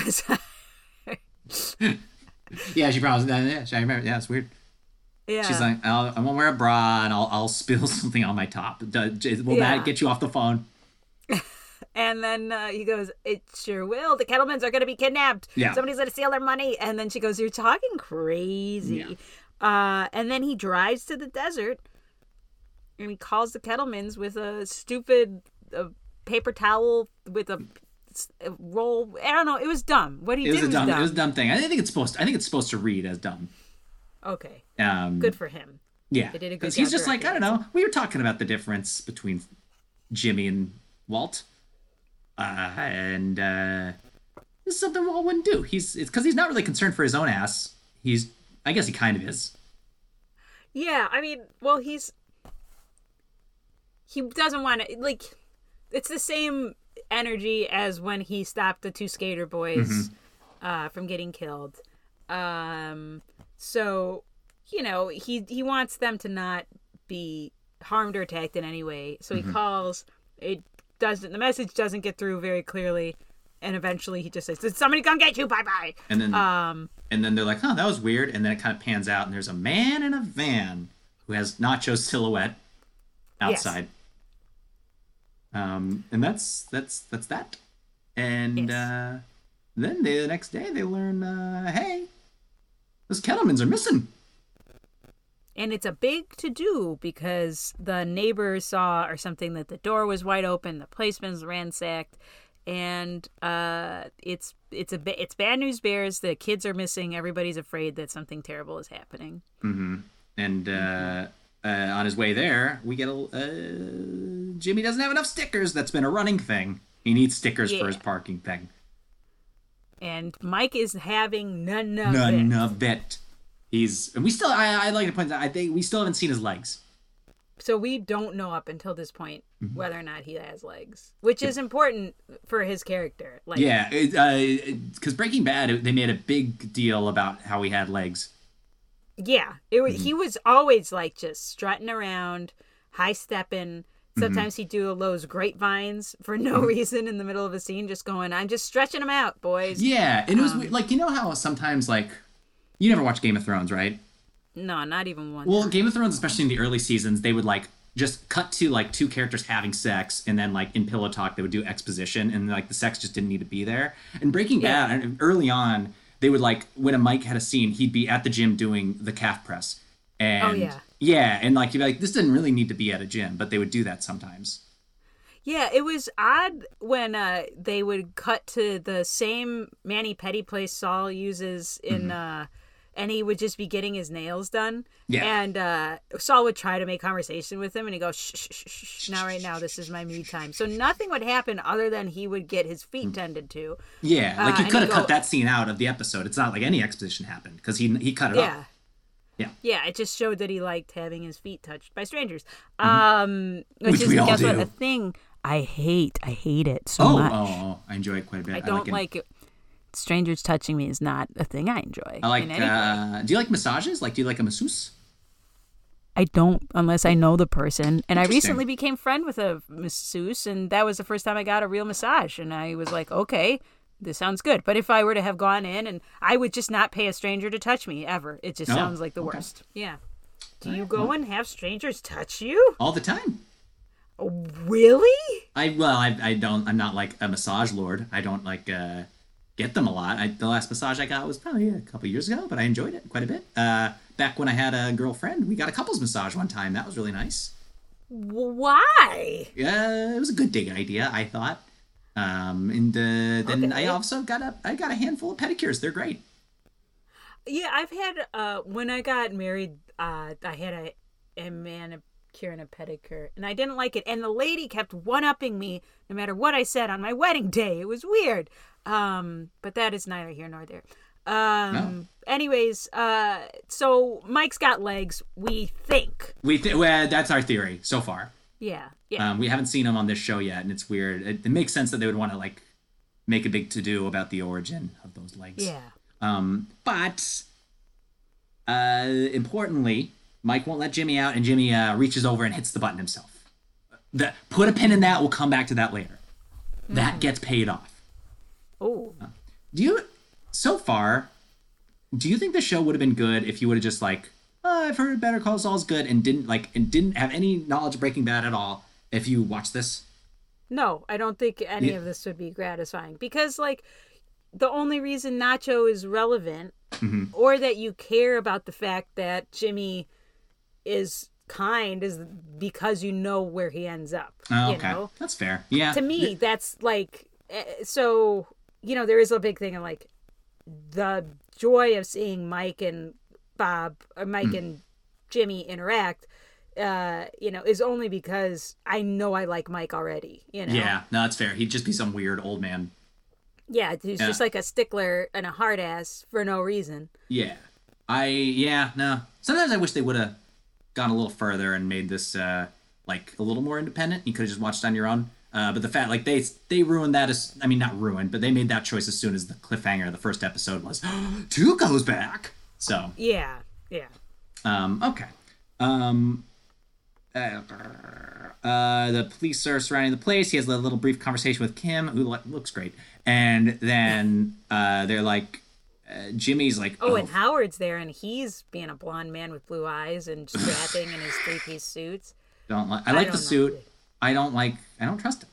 [SPEAKER 4] Yeah, she promised that. Yeah, I remember. Yeah, it's weird.
[SPEAKER 2] yeah.
[SPEAKER 4] She's like, I won't wear a bra and I'll spill something on my top. Will
[SPEAKER 2] Yeah.
[SPEAKER 4] that get you off the phone?
[SPEAKER 2] And then he goes, it sure will. The Kettlemans are going to be kidnapped.
[SPEAKER 4] Yeah.
[SPEAKER 2] Somebody's going to steal their money. And then she goes, you're talking crazy. And then he drives to the desert and he calls the Kettlemans with a stupid paper towel with a roll. I don't know. It was dumb. What he
[SPEAKER 4] It was
[SPEAKER 2] did
[SPEAKER 4] a dumb.
[SPEAKER 2] was dumb.
[SPEAKER 4] It was a dumb thing. I think it's supposed to read as dumb.
[SPEAKER 2] Okay.
[SPEAKER 4] Good
[SPEAKER 2] Good for him.
[SPEAKER 4] Yeah,
[SPEAKER 2] They did a good
[SPEAKER 4] because he's
[SPEAKER 2] job
[SPEAKER 4] just like, I
[SPEAKER 2] directing
[SPEAKER 4] don't know. We were talking about the difference between Jimmy and Walt, and this is something Walt wouldn't do. It's because he's not really concerned for his own ass. I guess he kind of is.
[SPEAKER 2] Yeah, I mean, well, he doesn't want to, like, it's the same energy as when he stopped the 2 skater boys from getting killed. So, you know, he wants them to not be harmed or attacked in any way. So he calls. The message doesn't get through very clearly, and eventually he just says, "Did somebody come get you? Bye bye."
[SPEAKER 4] And then they're like, "Huh, that was weird." And then it kind of pans out, and there's a man in a van who has Nacho's silhouette outside. And that's that. And then the next day they learn, hey, those Kettlemans are missing.
[SPEAKER 2] And it's a big to-do because the neighbors saw or something that the door was wide open, the place was ransacked, and it's Bad News Bears. The kids are missing. Everybody's afraid that something terrible is happening.
[SPEAKER 4] Mm-hmm. And on his way there, we get Jimmy doesn't have enough stickers. That's been a running thing. He needs stickers for his parking thing.
[SPEAKER 2] And Mike is having none of it.
[SPEAKER 4] I like to point out, I think we still haven't seen his legs.
[SPEAKER 2] So we don't know up until this point whether or not he has legs, which is important for his character. Like,
[SPEAKER 4] yeah, because Breaking Bad, they made a big deal about how he had legs.
[SPEAKER 2] Yeah, he was always like just strutting around, high stepping. Sometimes he'd do those grapevines for no reason in the middle of a scene, just going, "I'm just stretching them out, boys."
[SPEAKER 4] Yeah, and it was like, you know how sometimes, like, you never watch Game of Thrones, right?
[SPEAKER 2] No, not even one.
[SPEAKER 4] Well, Game of Thrones, especially in the early seasons, they would like just cut to like two characters having sex, and then like in pillow talk they would do exposition, and like the sex just didn't need to be there. And Breaking Bad, early on, they would like when a Mike had a scene, he'd be at the gym doing the calf press, and and like you'd be like, this didn't really need to be at a gym, but they would do that sometimes.
[SPEAKER 2] Yeah, it was odd when they would cut to the same mani-pedi place Saul uses in, and he would just be getting his nails done. Yeah. And Saul would try to make conversation with him, and he'd go, shh, shh, shh, shh, not right now, this is my me time. So nothing would happen other than he would get his feet tended to.
[SPEAKER 4] Yeah, like you could have cut that scene out of the episode. It's not like any exposition happened, because he cut it off.
[SPEAKER 2] Yeah, it just showed that he liked having his feet touched by strangers. Which is,
[SPEAKER 4] we all
[SPEAKER 2] guess
[SPEAKER 4] do.
[SPEAKER 2] what, a thing I hate it so much.
[SPEAKER 4] Oh, I enjoy it quite a bit.
[SPEAKER 2] I don't like it. Strangers touching me is not a thing I enjoy.
[SPEAKER 4] I like. Do you like massages? Like, do you like a masseuse?
[SPEAKER 2] I don't, unless I know the person. And I recently became friend with a masseuse, and that was the first time I got a real massage. And I was like, okay, this sounds good. But if I were to have gone in, and I would just not pay a stranger to touch me ever. It just sounds like the worst. Yeah. Do you go and have strangers touch you?
[SPEAKER 4] All the time.
[SPEAKER 2] Really?
[SPEAKER 4] I don't. I'm not like a massage lord. I don't like get them a lot. The last massage I got was probably a couple years ago, but I enjoyed it quite a bit. Back when I had a girlfriend, we got a couples massage one time. That was really nice.
[SPEAKER 2] Why?
[SPEAKER 4] Yeah, it was a good date idea, I thought. And then I also got a handful of pedicures. They're great.
[SPEAKER 2] Yeah, I've had when I got married, I had a manicure and a pedicure, and I didn't like it. And the lady kept one-upping me no matter what I said on my wedding day. It was weird. But that is neither here nor there. No. Anyways, so Mike's got legs. We think.
[SPEAKER 4] Well, that's our theory so far.
[SPEAKER 2] Yeah.
[SPEAKER 4] We haven't seen him on this show yet, and it's weird. It makes sense that they would want to like make a big to-do about the origin of those legs.
[SPEAKER 2] Yeah.
[SPEAKER 4] But importantly, Mike won't let Jimmy out, and Jimmy reaches over and hits the button himself. Put a pin in that. We'll come back to that later. That gets paid off.
[SPEAKER 2] Oh.
[SPEAKER 4] So far, do you think the show would have been good if you would have just like, I've heard Better Call Saul's good, and didn't have any knowledge of Breaking Bad at all? If you watch this,
[SPEAKER 2] no, I don't think any of this would be gratifying, because like the only reason Nacho is relevant, or that you care about the fact that Jimmy is kind, is because you know where he ends up.
[SPEAKER 4] Oh, okay,
[SPEAKER 2] you know?
[SPEAKER 4] That's fair. Yeah,
[SPEAKER 2] to me, that's like so. You know, there is a big thing of like the joy of seeing Mike and Bob, or Mike and Jimmy interact, is only because I know I like Mike already, you know?
[SPEAKER 4] Yeah, no, that's fair. He'd just be some weird old man.
[SPEAKER 2] Yeah, he's just like a stickler and a hard ass for no reason.
[SPEAKER 4] Yeah. No. Sometimes I wish they would have gone a little further and made this, like, a little more independent. You could have just watched on your own. But the fact, like, they ruined that, not ruined, but they made that choice as soon as the cliffhanger of the first episode was, Tuco's back! So.
[SPEAKER 2] Yeah.
[SPEAKER 4] Okay. The police are surrounding the place. He has a little brief conversation with Kim, who looks great. And then they're like, Jimmy's like,
[SPEAKER 2] and Howard's there, and he's being a blonde man with blue eyes and strapping in his three-piece suits.
[SPEAKER 4] I like the suit. I don't trust him.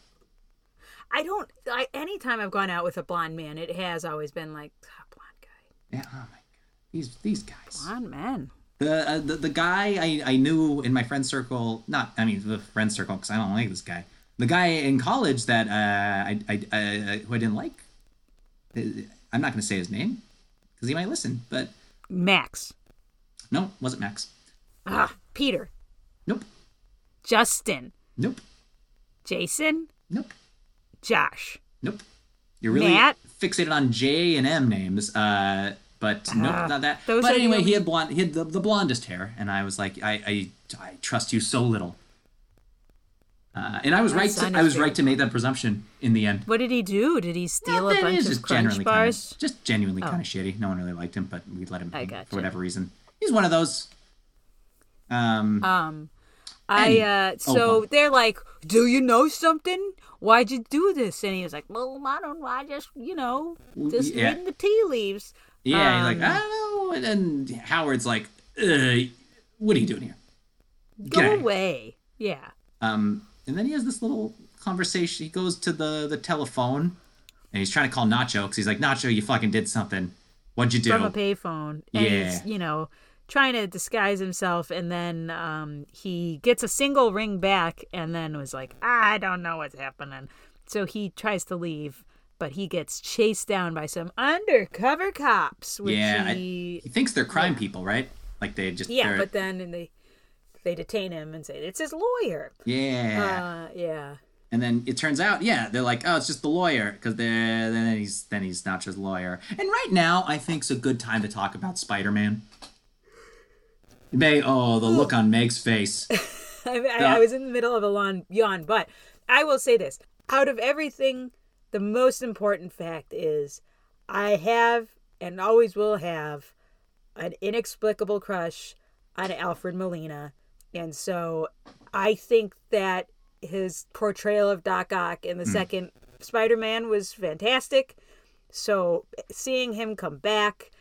[SPEAKER 2] Anytime I've gone out with a blonde man, it has always been like, blonde guy.
[SPEAKER 4] Yeah, oh my God. These guys.
[SPEAKER 2] Blonde men.
[SPEAKER 4] The guy I knew in my friend circle, the friend circle because I don't like this guy. The guy in college that who I didn't like. I'm not going to say his name because he might listen, but
[SPEAKER 2] Max.
[SPEAKER 4] no, wasn't Max.
[SPEAKER 2] Peter.
[SPEAKER 4] Nope.
[SPEAKER 2] Justin.
[SPEAKER 4] Nope.
[SPEAKER 2] Jason.
[SPEAKER 4] Nope.
[SPEAKER 2] Josh.
[SPEAKER 4] Nope. You're really
[SPEAKER 2] Matt?
[SPEAKER 4] fixated on J and M names. But nope, not that.
[SPEAKER 2] Those
[SPEAKER 4] But
[SPEAKER 2] are the
[SPEAKER 4] anyway, he
[SPEAKER 2] only-
[SPEAKER 4] had the blondest hair, and I was like, I trust you so little. And I was right.
[SPEAKER 2] son
[SPEAKER 4] I
[SPEAKER 2] is
[SPEAKER 4] was
[SPEAKER 2] very
[SPEAKER 4] right to make that presumption in the end.
[SPEAKER 2] What did he do? Did he steal a
[SPEAKER 4] Nothing,
[SPEAKER 2] bunch
[SPEAKER 4] he's
[SPEAKER 2] of
[SPEAKER 4] just
[SPEAKER 2] Crunch
[SPEAKER 4] genuinely
[SPEAKER 2] bars?
[SPEAKER 4] just genuinely kind of shitty. No one really liked him, but we let him
[SPEAKER 2] I
[SPEAKER 4] be
[SPEAKER 2] gotcha.
[SPEAKER 4] for whatever reason. He's one of those.
[SPEAKER 2] So they're like, "Do you know something? Why'd you do this?" And he was like, "Well, I don't know. I just, just
[SPEAKER 4] Yeah.
[SPEAKER 2] reading the tea leaves."
[SPEAKER 4] Yeah, he's like, I don't know. And then Howard's like, what are you doing here?
[SPEAKER 2] Go
[SPEAKER 4] Get out of here.
[SPEAKER 2] away. Yeah.
[SPEAKER 4] And then he has this little conversation. He goes to the telephone, and he's trying to call Nacho because he's like, Nacho, you fucking did something. What'd you do?
[SPEAKER 2] From a payphone. And
[SPEAKER 4] Yeah.
[SPEAKER 2] he's, trying to disguise himself. And then he gets a single ring back and then was like, I don't know what's happening. So he tries to leave, but he gets chased down by some undercover cops. Which
[SPEAKER 4] he thinks they're crime people, right? Like they just
[SPEAKER 2] Yeah,
[SPEAKER 4] they're-
[SPEAKER 2] but then they detain him and say, it's his lawyer.
[SPEAKER 4] yeah.
[SPEAKER 2] Yeah.
[SPEAKER 4] And then it turns out, they're like, oh, it's just the lawyer, because then he's Nacho's lawyer. And right now, I think it's a good time to talk about Spider-Man. The look on Meg's face.
[SPEAKER 2] I was in the middle of a long yawn, but I will say this. Out of everything, the most important fact is I have and always will have an inexplicable crush on Alfred Molina. And so I think that his portrayal of Doc Ock in the second Spider-Man was fantastic. So seeing him come back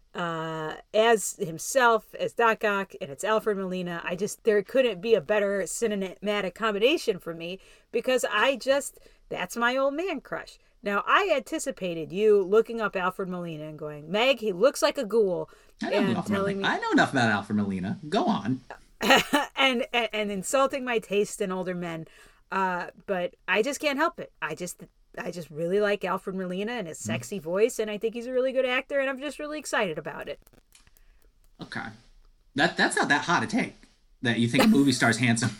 [SPEAKER 2] as himself, as Doc Ock, and it's Alfred Molina, there couldn't be a better cinematic combination for me because that's my old man crush. Now, I anticipated you looking up Alfred Molina and going, Meg, he looks like a ghoul.
[SPEAKER 4] I know enough about Alfred Molina. Go on.
[SPEAKER 2] and insulting my taste in older men. But I just can't help it. I just really like Alfred Molina and his sexy voice, and I think he's a really good actor, and I'm just really excited about it.
[SPEAKER 4] Okay. That's not that hot a take, that you think a movie star's handsome.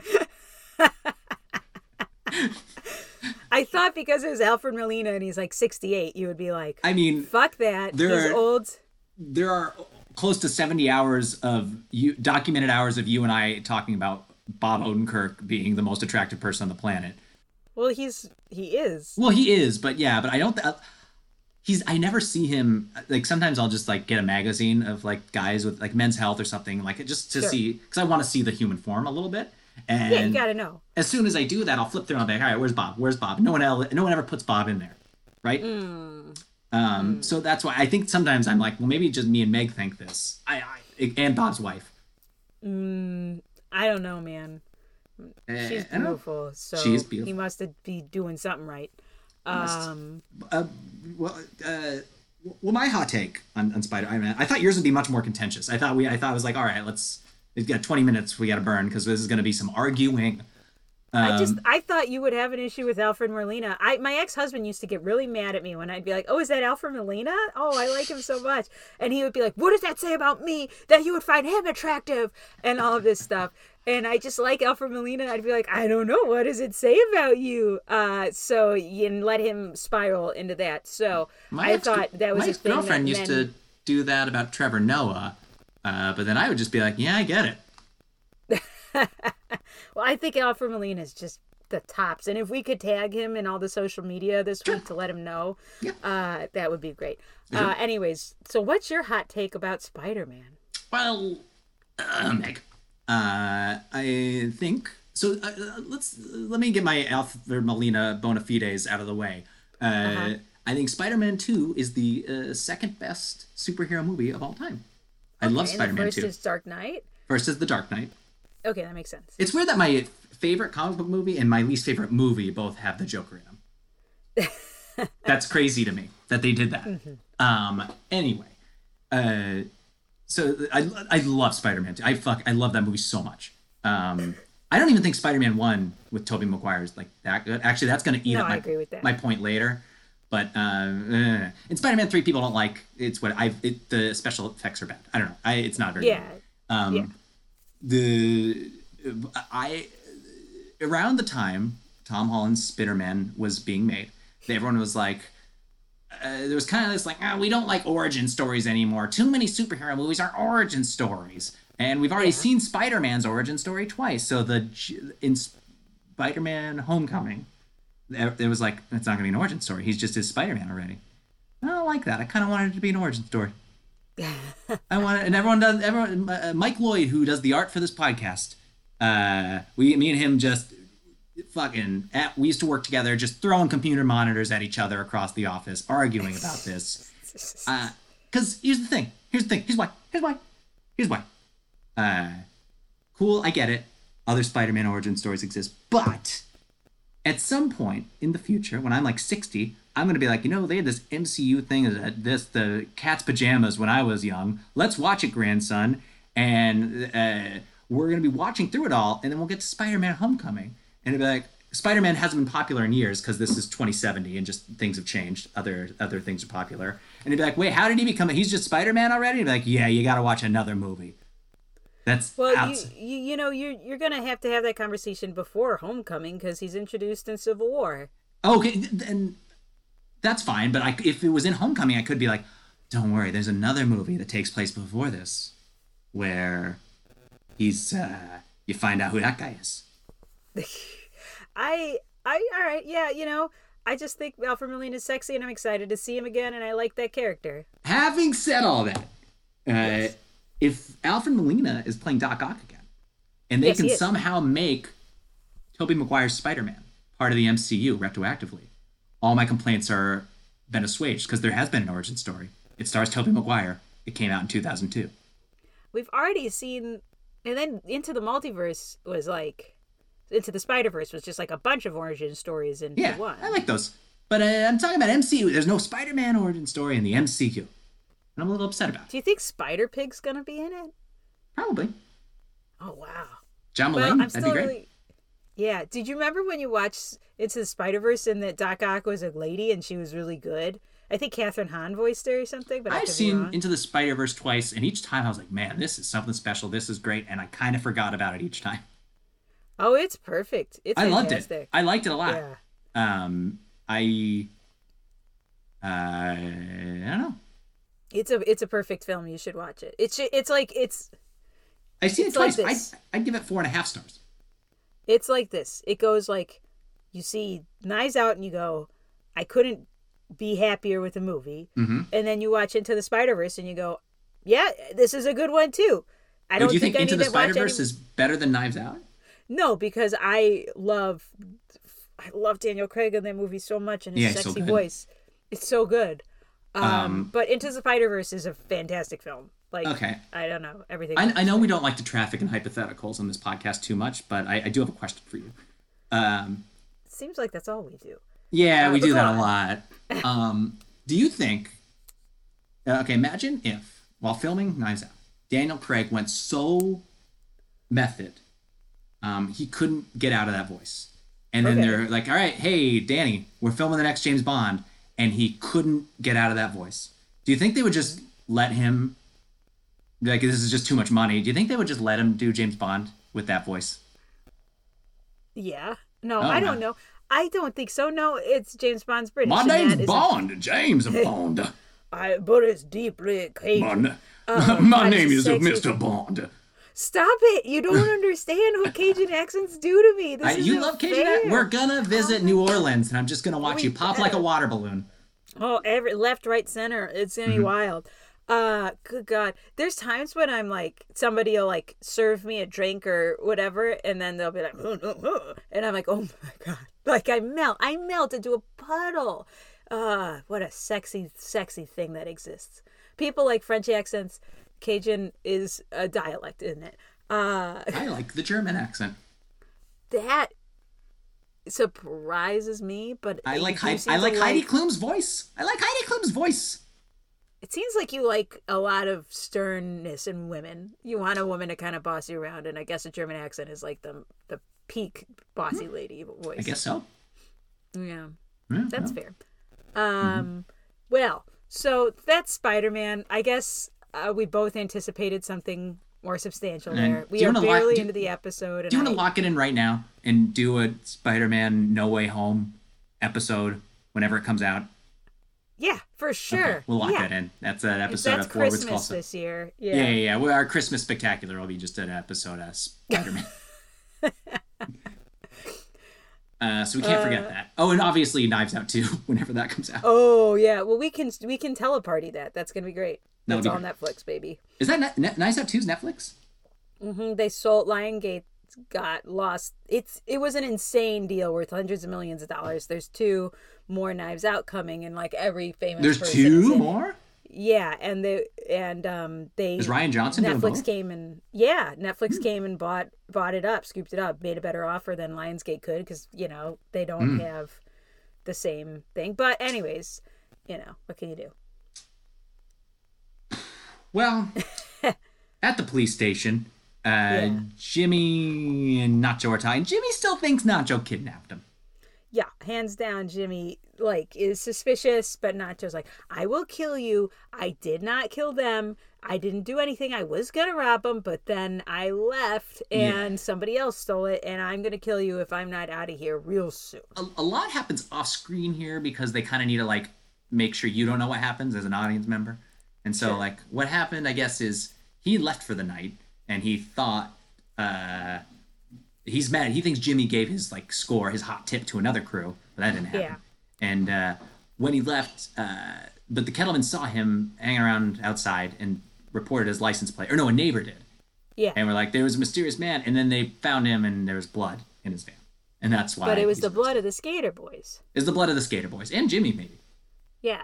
[SPEAKER 2] I thought because it was Alfred Molina and he's like 68, you would be like,
[SPEAKER 4] I mean,
[SPEAKER 2] fuck that. He's old.
[SPEAKER 4] There are close to 70 hours of documented hours of you and I talking about Bob Odenkirk being the most attractive person on the planet.
[SPEAKER 2] Well, he is.
[SPEAKER 4] Well, he is, but I don't. I never see him. Like sometimes I'll just like get a magazine of like guys with like Men's Health or something, like just to see, because I want to see the human form a little bit. And
[SPEAKER 2] yeah, you gotta know.
[SPEAKER 4] As soon as I do that, I'll flip through and I'll be like, all right, where's Bob? Where's Bob? No one ever puts Bob in there, right? So that's why I think sometimes I'm like, well, maybe just me and Meg think this. And Bob's wife.
[SPEAKER 2] I don't know, man. She's beautiful, so
[SPEAKER 4] she's beautiful.
[SPEAKER 2] He must be doing something right.
[SPEAKER 4] Well, my hot take on Spider-Man, I thought yours would be much more contentious. I thought it was like, all right, we've got 20 minutes we got to burn because this is going to be some arguing.
[SPEAKER 2] I thought you would have an issue with Alfred Molina. My ex-husband used to get really mad at me when I'd be like, oh, is that Alfred Molina? Oh, I like him so much. And he would be like, what does that say about me that you would find him attractive? And all of this stuff. And I just like Alfred Molina. I'd be like, I don't know. What does it say about you? So you let him spiral into that. So I thought that was a thing.
[SPEAKER 4] My girlfriend used to do that about Trevor Noah. But then I would just be like, yeah, I get it.
[SPEAKER 2] Well, I think Alfred Molina is just the tops. And if we could tag him in all the social media this week to let him know, that would be great. Anyways, so what's your hot take about Spider-Man?
[SPEAKER 4] Well, Meg, I think so. Let me get my Alfred Molina bona fides out of the way. I think Spider-Man 2 is the second best superhero movie of all time. I love Spider-Man 2.
[SPEAKER 2] First is Dark Knight.
[SPEAKER 4] First is The Dark Knight.
[SPEAKER 2] Okay, that makes sense.
[SPEAKER 4] It's weird that my favorite comic book movie and my least favorite movie both have the Joker in them. That's crazy to me that they did that. Anyway, So I love Spider-Man 2. I love that movie so much. I don't even think Spider-Man 1 with Tobey Maguire is like that good. Actually, that's going to eat
[SPEAKER 2] No,
[SPEAKER 4] up
[SPEAKER 2] I agree with that.
[SPEAKER 4] my point later. But in Spider-Man 3, people don't like. It's what the special effects are bad. I don't know. It's not very
[SPEAKER 2] Yeah.
[SPEAKER 4] good. Around the time Tom Holland's Spider-Man was being made, everyone was like, there was kind of this like, we don't like origin stories anymore. Too many superhero movies are origin stories. And we've already seen Spider-Man's origin story twice. So in Spider-Man Homecoming, it was like, it's not going to be an origin story. He's just his Spider-Man already. I don't like that. I kind of wanted it to be an origin story. Mike Lloyd, who does the art for this podcast, me and him just we used to work together, just throwing computer monitors at each other across the office, arguing about this. Because here's the thing. Here's why. Cool, I get it. Other Spider-Man origin stories exist, but at some point in the future, when I'm like 60, I'm going to be like, they had this MCU thing, the cat's pajamas when I was young. Let's watch it, grandson. And we're going to be watching through it all, and then we'll get to Spider-Man Homecoming. And it'll be like, Spider-Man hasn't been popular in years because this is 2070 and just things have changed. Other things are popular. And it'd be like, wait, how did he become he's just Spider-Man already? And it'd be like, yeah, you got to watch another movie. That's
[SPEAKER 2] you're gonna have to have that conversation before Homecoming because he's introduced in Civil War.
[SPEAKER 4] Okay, then that's fine. But if it was in Homecoming, I could be like, don't worry, there's another movie that takes place before this, where he's you find out who that guy is.
[SPEAKER 2] All right, yeah, I just think Alfred Molina is sexy, and I'm excited to see him again, and I like that character.
[SPEAKER 4] Having said all that, yes. If Alfred Molina is playing Doc Ock again, and they can somehow make Tobey Maguire's Spider-Man part of the MCU retroactively, all my complaints are been assuaged because there has been an origin story. It stars Tobey Maguire. It came out in 2002.
[SPEAKER 2] We've already seen, and then Into the Multiverse was like, Into the Spider-Verse was just like a bunch of origin stories in one.
[SPEAKER 4] I like those. But I'm talking about MCU. There's no Spider-Man origin story in the MCU. And I'm a little upset about it.
[SPEAKER 2] Do you think Spider-Pig's gonna be in it?
[SPEAKER 4] Probably.
[SPEAKER 2] Oh, wow.
[SPEAKER 4] John Mulaney, that'd be great.
[SPEAKER 2] Yeah. Did you remember when you watched Into the Spider-Verse and that Doc Ock was a lady and she was really good? I think Catherine Hahn voiced her or something. But
[SPEAKER 4] I've seen Into the Spider-Verse twice, and each time I was like, man, this is something special. This is great. And I kind of forgot about it each time.
[SPEAKER 2] Oh, it's perfect. It's fantastic.
[SPEAKER 4] Loved it. I liked it a lot.
[SPEAKER 2] Yeah.
[SPEAKER 4] I don't know.
[SPEAKER 2] It's a perfect film. You should watch it. I've seen
[SPEAKER 4] it twice. Like I'd give it 4.5 stars.
[SPEAKER 2] It's like this. It goes like, you see Knives Out and you go, I couldn't be happier with the movie. Mm-hmm. And then you watch Into the Spider-Verse and you go, yeah, this is a good one too.
[SPEAKER 4] Do you think Into the Spider-Verse is better than Knives Out?
[SPEAKER 2] No, because I love Daniel Craig in that movie so much and his sexy voice. It's so good. But Into the Spider-Verse is a fantastic film. Okay. I don't know. Everything.
[SPEAKER 4] I know we don't like to traffic in hypotheticals on this podcast too much, but I do have a question for you.
[SPEAKER 2] Seems like that's all we do.
[SPEAKER 4] Yeah, we do that a lot. Do you think... imagine if, while filming Knives Out, Daniel Craig went so method, he couldn't get out of that voice. And then they're like, all right, hey, Danny, we're filming the next James Bond. And he couldn't get out of that voice. Do you think they would just let him, like, this is just too much money? Do you think they would just let him do James Bond with that voice?
[SPEAKER 2] Yeah. No, I don't know. I don't think so. No, it's James Bond's British.
[SPEAKER 4] My name's Bond, James Bond.
[SPEAKER 2] But it's deeply Cajun.
[SPEAKER 4] My name is Mr. Bond.
[SPEAKER 2] Stop it. You don't understand what Cajun accents do to me.
[SPEAKER 4] You love Cajun accents? We're going to visit New Orleans, and I'm just going to watch you pop like a water balloon.
[SPEAKER 2] Oh, left, right, center. It's going to be wild. Good God. There's times when I'm like, somebody will like serve me a drink or whatever, and then they'll be like, and I'm like, oh my God. Like I melt into a puddle. What a sexy, sexy thing that exists. People like French accents. Cajun is a dialect, isn't it?
[SPEAKER 4] I like the German accent.
[SPEAKER 2] That surprises me, but
[SPEAKER 4] I like Heidi Klum's voice. I like Heidi Klum's voice.
[SPEAKER 2] It seems like you like a lot of sternness in women. You want a woman to kind of boss you around, and I guess a German accent is like the peak bossy lady voice.
[SPEAKER 4] I guess so.
[SPEAKER 2] Yeah,
[SPEAKER 4] Yeah,
[SPEAKER 2] that's
[SPEAKER 4] well.
[SPEAKER 2] fair. Well, so that's Spider-Man. I guess we both anticipated something more substantial
[SPEAKER 4] And
[SPEAKER 2] there.
[SPEAKER 4] do
[SPEAKER 2] We
[SPEAKER 4] you
[SPEAKER 2] are
[SPEAKER 4] wanna
[SPEAKER 2] barely into the episode. And
[SPEAKER 4] Do you want to lock it in right now and do a Spider-Man No Way Home episode whenever it comes out?
[SPEAKER 2] Yeah, for sure.
[SPEAKER 4] Okay, we'll lock
[SPEAKER 2] yeah.
[SPEAKER 4] that in. That's an episode
[SPEAKER 2] That's
[SPEAKER 4] of Forward's
[SPEAKER 2] Christmas
[SPEAKER 4] Call.
[SPEAKER 2] this year.
[SPEAKER 4] Yeah. Well, our Christmas spectacular will be just an episode of Spider-Man. So we can't forget that. Oh, and obviously Knives Out too, whenever that comes out.
[SPEAKER 2] Oh yeah. Well, we can teleparty that. That's gonna be great.
[SPEAKER 4] That'll
[SPEAKER 2] That's
[SPEAKER 4] be
[SPEAKER 2] all Netflix, baby.
[SPEAKER 4] Is that Knives Out 2's Netflix?
[SPEAKER 2] They sold Lionsgate got lost. It was an insane deal worth hundreds of millions of dollars. There's 2 more Knives Out coming, and like every famous
[SPEAKER 4] There's
[SPEAKER 2] person is
[SPEAKER 4] 2
[SPEAKER 2] in it.
[SPEAKER 4] more?
[SPEAKER 2] Yeah, and they
[SPEAKER 4] Is Ryan Johnson doing
[SPEAKER 2] Netflix
[SPEAKER 4] both?
[SPEAKER 2] came and Netflix came and bought it up, scooped it up, made a better offer than Lionsgate could because they don't have the same thing. But anyways, what can you do?
[SPEAKER 4] Well, at the police station,
[SPEAKER 2] Yeah.
[SPEAKER 4] Jimmy and Nacho are talking. Jimmy still thinks Nacho kidnapped him.
[SPEAKER 2] Yeah, hands down, Jimmy is suspicious, but Nacho's like, I will kill you. I did not kill them. I didn't do anything. I was gonna rob them, but then I left and somebody else stole it, and I'm gonna kill you if I'm not out of here real soon.
[SPEAKER 4] A lot happens off screen here because they kind of need to make sure you don't know what happens as an audience member. And so what happened, I guess, is he left for the night and he thought he's mad. He thinks Jimmy gave his score, his hot tip to another crew, but that didn't happen.
[SPEAKER 2] Yeah.
[SPEAKER 4] And when he left, but the Kettleman saw him hanging around outside and reported his license plate. Or no, a neighbor did.
[SPEAKER 2] Yeah.
[SPEAKER 4] And we're like, there was a mysterious man, and then they found him and there was blood in his van. And that's why.
[SPEAKER 2] But it was
[SPEAKER 4] he's
[SPEAKER 2] the blood of the Skater Boys.
[SPEAKER 4] It's the blood of the Skater Boys. And Jimmy, maybe.
[SPEAKER 2] Yeah.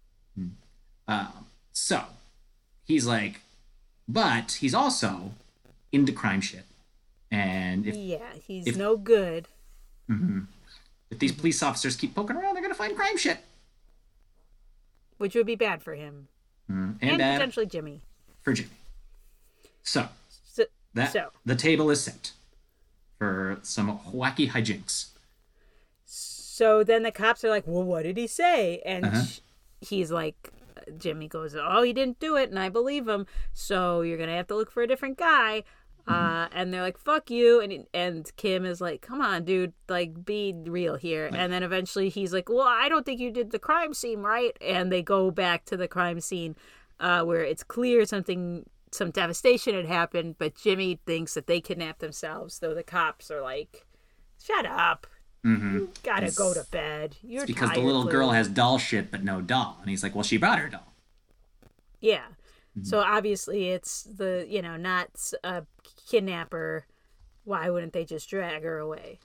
[SPEAKER 4] So, he's like, but he's also into crime shit. And
[SPEAKER 2] He's no good.
[SPEAKER 4] if these police officers keep poking around, they're going to find crime shit.
[SPEAKER 2] Which would be bad for him.
[SPEAKER 4] And
[SPEAKER 2] And
[SPEAKER 4] bad
[SPEAKER 2] potentially Jimmy.
[SPEAKER 4] for Jimmy. So,
[SPEAKER 2] So,
[SPEAKER 4] the table is set for some wacky hijinks.
[SPEAKER 2] So then the cops are like, well, what did he say? And he's like, Jimmy goes, oh, he didn't do it. And I believe him. So you're going to have to look for a different guy. And they're like, fuck you. And Kim is like, come on, dude, be real here. And then eventually he's like, well, I don't think you did the crime scene right. And they go back to the crime scene where it's clear some devastation had happened. But Jimmy thinks that they kidnapped themselves, though the cops are like, shut up. You gotta go to bed. You're
[SPEAKER 4] Because the
[SPEAKER 2] tired,
[SPEAKER 4] little girl
[SPEAKER 2] clearly.
[SPEAKER 4] has doll shit, but no doll. And he's like, well, she brought her doll.
[SPEAKER 2] Yeah. So obviously it's not a kidnapper. Why wouldn't they just drag her away?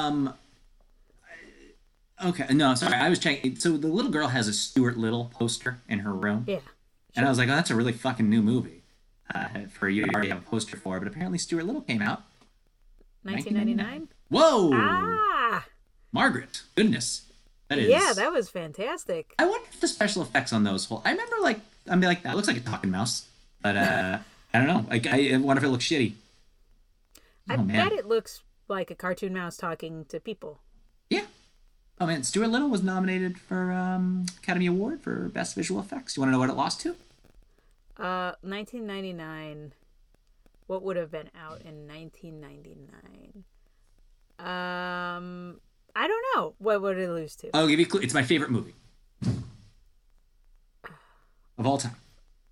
[SPEAKER 4] Okay, no, sorry, I was checking. So the little girl has a Stuart Little poster in her room.
[SPEAKER 2] Yeah.
[SPEAKER 4] And I was like, oh, that's a really fucking new movie for you to already have a poster for. But apparently Stuart Little came out.
[SPEAKER 2] 1999?
[SPEAKER 4] Whoa!
[SPEAKER 2] Ah!
[SPEAKER 4] Margaret. Goodness. That is.
[SPEAKER 2] Yeah, that was fantastic.
[SPEAKER 4] I wonder if the special effects on those I remember that looks like a talking mouse. But I don't know. I wonder if it looks shitty.
[SPEAKER 2] I
[SPEAKER 4] Oh, man.
[SPEAKER 2] bet it looks like a cartoon mouse talking to people.
[SPEAKER 4] Yeah. Oh man, Stuart Little was nominated for Academy Award for Best Visual Effects. You want to know what it lost to?
[SPEAKER 2] 1999. What would have been out in 1999? I don't know. What would it lose to?
[SPEAKER 4] I'll give you a clue. It's my favorite movie of all time.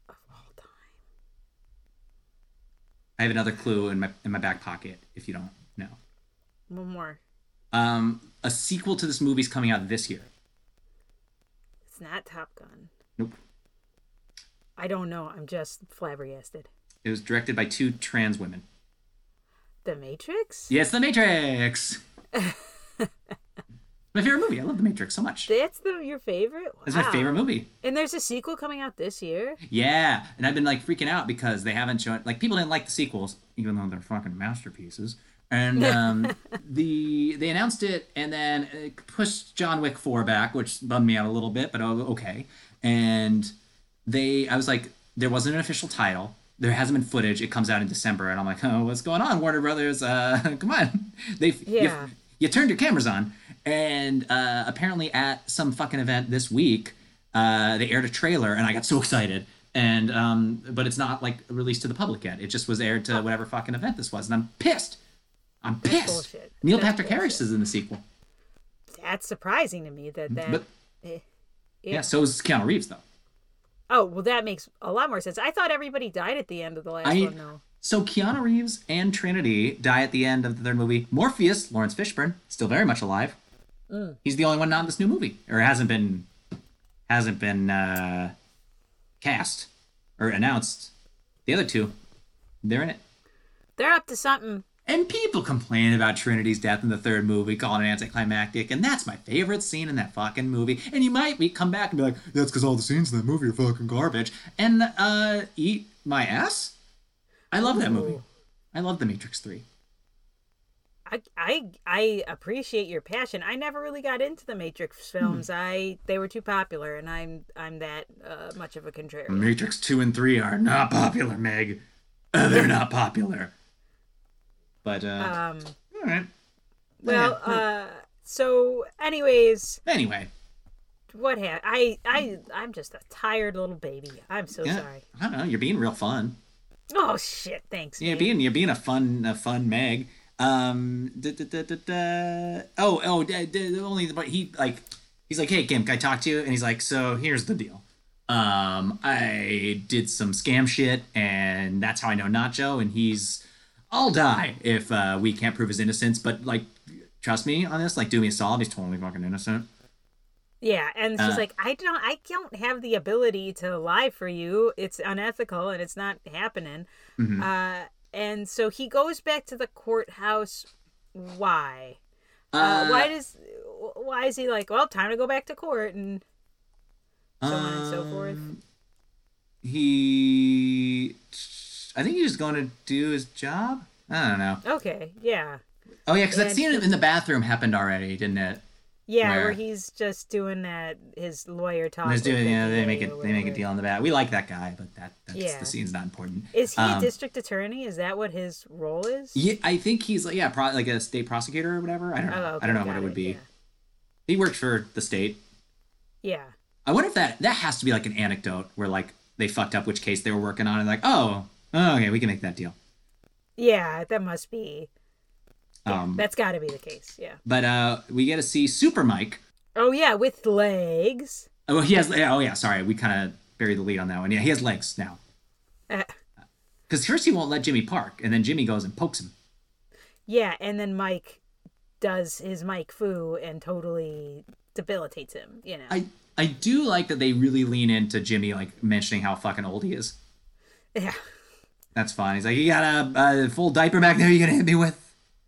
[SPEAKER 4] I have another clue in my back pocket if you don't know.
[SPEAKER 2] One more.
[SPEAKER 4] A sequel to this movie's coming out this year.
[SPEAKER 2] It's not Top Gun.
[SPEAKER 4] Nope.
[SPEAKER 2] I don't know. I'm just flabbergasted.
[SPEAKER 4] It was directed by 2 trans women.
[SPEAKER 2] The Matrix?
[SPEAKER 4] Yes, The Matrix. My favorite movie. I love The Matrix so much.
[SPEAKER 2] That's your favorite? Wow.
[SPEAKER 4] It's my favorite movie.
[SPEAKER 2] And there's a sequel coming out this year?
[SPEAKER 4] Yeah, and I've been freaking out because they haven't shown people didn't like the sequels, even though they're fucking masterpieces. And they announced it and then pushed John Wick 4 back, which bummed me out a little bit, but okay. And I was like, there wasn't an official title. There hasn't been footage. It comes out in December, and I'm like, oh, what's going on, Warner Brothers? Come on,
[SPEAKER 2] Yeah.
[SPEAKER 4] you turned your cameras on, and apparently at some fucking event this week, they aired a trailer, and I got so excited. And but it's not like released to the public yet. It just was aired to whatever fucking event this was, and I'm pissed. I'm pissed.
[SPEAKER 2] bullshit.
[SPEAKER 4] Neil
[SPEAKER 2] That's
[SPEAKER 4] Patrick Harris
[SPEAKER 2] bullshit.
[SPEAKER 4] is in the sequel.
[SPEAKER 2] That's surprising to me that.
[SPEAKER 4] But yeah, so is Keanu Reeves though.
[SPEAKER 2] Oh, well, that makes a lot more sense. I thought everybody died at the end of the last one, though.
[SPEAKER 4] So Keanu Reeves and Trinity die at the end of the third movie. Morpheus, Lawrence Fishburne, still very much alive. He's the only one not in this new movie, or hasn't been cast or announced. The other two, they're in it.
[SPEAKER 2] They're up to something.
[SPEAKER 4] And people complain about Trinity's death in the third movie, calling it anticlimactic, and that's my favorite scene in that fucking movie. And you might come back and be like, that's because all the scenes in that movie are fucking garbage. And eat my ass? I love that movie. I love The Matrix 3.
[SPEAKER 2] I appreciate your passion. I never really got into the Matrix films. They were too popular, and I'm that much of a contrarian.
[SPEAKER 4] Matrix 2 and 3 are not popular, Meg. They're not popular. But, all right.
[SPEAKER 2] Well, so anyways,
[SPEAKER 4] Anyway.
[SPEAKER 2] what I'm just a tired little baby. I'm so sorry.
[SPEAKER 4] I don't know. You're being real fun.
[SPEAKER 2] Oh shit! Thanks.
[SPEAKER 4] Yeah,
[SPEAKER 2] man.
[SPEAKER 4] you're being a fun Meg. Only, but he's like, hey Kim, can I talk to you? And he's like, so here's the deal. I did some scam shit, and that's how I know Nacho, and I'll die if we can't prove his innocence. But like, trust me on this. Like, do me a solid. He's totally fucking innocent.
[SPEAKER 2] Yeah, and she's like, I don't have the ability to lie for you. It's unethical, and it's not happening.
[SPEAKER 4] Mm-hmm.
[SPEAKER 2] And so he goes back to the courthouse. Why? Why is he like, well, time to go back to court and so on and so forth?
[SPEAKER 4] I think he's just going to do his job. I don't know.
[SPEAKER 2] Okay, yeah.
[SPEAKER 4] Oh yeah, because that scene in the bathroom happened already, didn't it?
[SPEAKER 2] Yeah, where he's just doing that, his lawyer talk.
[SPEAKER 4] They make a deal in the bath. We like that guy, but the scene's not important.
[SPEAKER 2] Is he a district attorney? Is that what his role is?
[SPEAKER 4] Yeah, I think he's like a state prosecutor or whatever. I don't know.
[SPEAKER 2] Okay,
[SPEAKER 4] I don't know what it would be.
[SPEAKER 2] Yeah.
[SPEAKER 4] He worked for the state.
[SPEAKER 2] Yeah.
[SPEAKER 4] I wonder if that has to be like an anecdote where like they fucked up which case they were working on and like, oh okay, we can make that deal.
[SPEAKER 2] Yeah, that must be. Yeah, that's got to be the case. Yeah.
[SPEAKER 4] But we get to see Super Mike.
[SPEAKER 2] Oh yeah, with legs.
[SPEAKER 4] Oh, he has. Oh yeah, sorry, we kind of buried the lead on that one. Yeah, he has legs now. Because first he won't let Jimmy park, and then Jimmy goes and pokes him.
[SPEAKER 2] Yeah, and then Mike does his Mike Fu and totally debilitates him. You know.
[SPEAKER 4] I do like that they really lean into Jimmy like mentioning how fucking old he is.
[SPEAKER 2] Yeah.
[SPEAKER 4] That's fine. He's like, you got a full diaper back there. You gonna hit me with?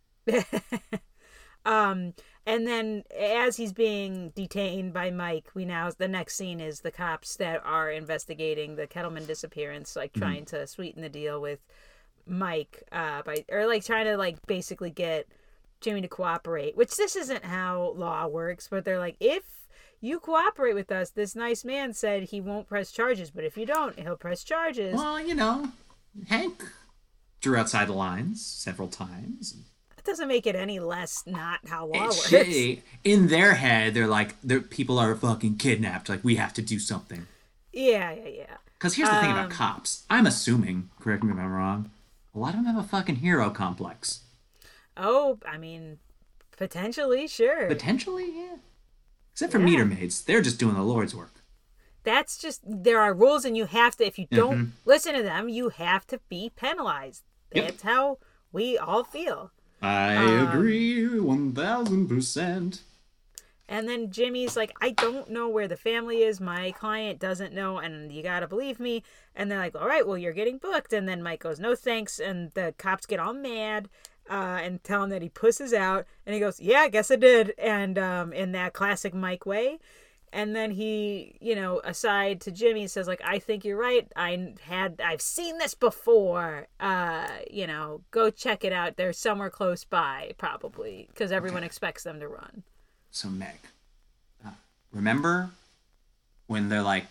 [SPEAKER 2] And then as he's being detained by Mike, the next scene is the cops that are investigating the Kettleman disappearance, like trying to sweeten the deal with Mike, trying to basically get Jimmy to cooperate, which this isn't how law works, but they're like, if you cooperate with us, this nice man said he won't press charges, but if you don't, he'll press charges.
[SPEAKER 4] Well, Hank drew outside the lines several times.
[SPEAKER 2] That doesn't make it any less not how law works.
[SPEAKER 4] Shitty. In their head, they're like, people are fucking kidnapped. Like, we have to do something.
[SPEAKER 2] Yeah.
[SPEAKER 4] Because here's the thing about cops. I'm assuming, correct me if I'm wrong, a lot of them have a fucking hero complex.
[SPEAKER 2] Oh, I mean, potentially, sure.
[SPEAKER 4] Potentially, yeah. Except for meter maids. They're just doing the Lord's work.
[SPEAKER 2] That's just, there are rules and you have to, if you don't listen to them, you have to be penalized. That's how we all feel.
[SPEAKER 4] I agree 1000%.
[SPEAKER 2] And then Jimmy's like, I don't know where the family is. My client doesn't know, and you gotta believe me. And they're like, all right, well, you're getting booked. And then Mike goes, no thanks. And the cops get all mad and tell him that he pusses out. And he goes, yeah, I guess I did. And in that classic Mike way. And then he, aside to Jimmy, says, like, I think you're right. I've seen this before. Go check it out. They're somewhere close by, probably, because everyone expects them to run.
[SPEAKER 4] So, Meg, remember when they're, like,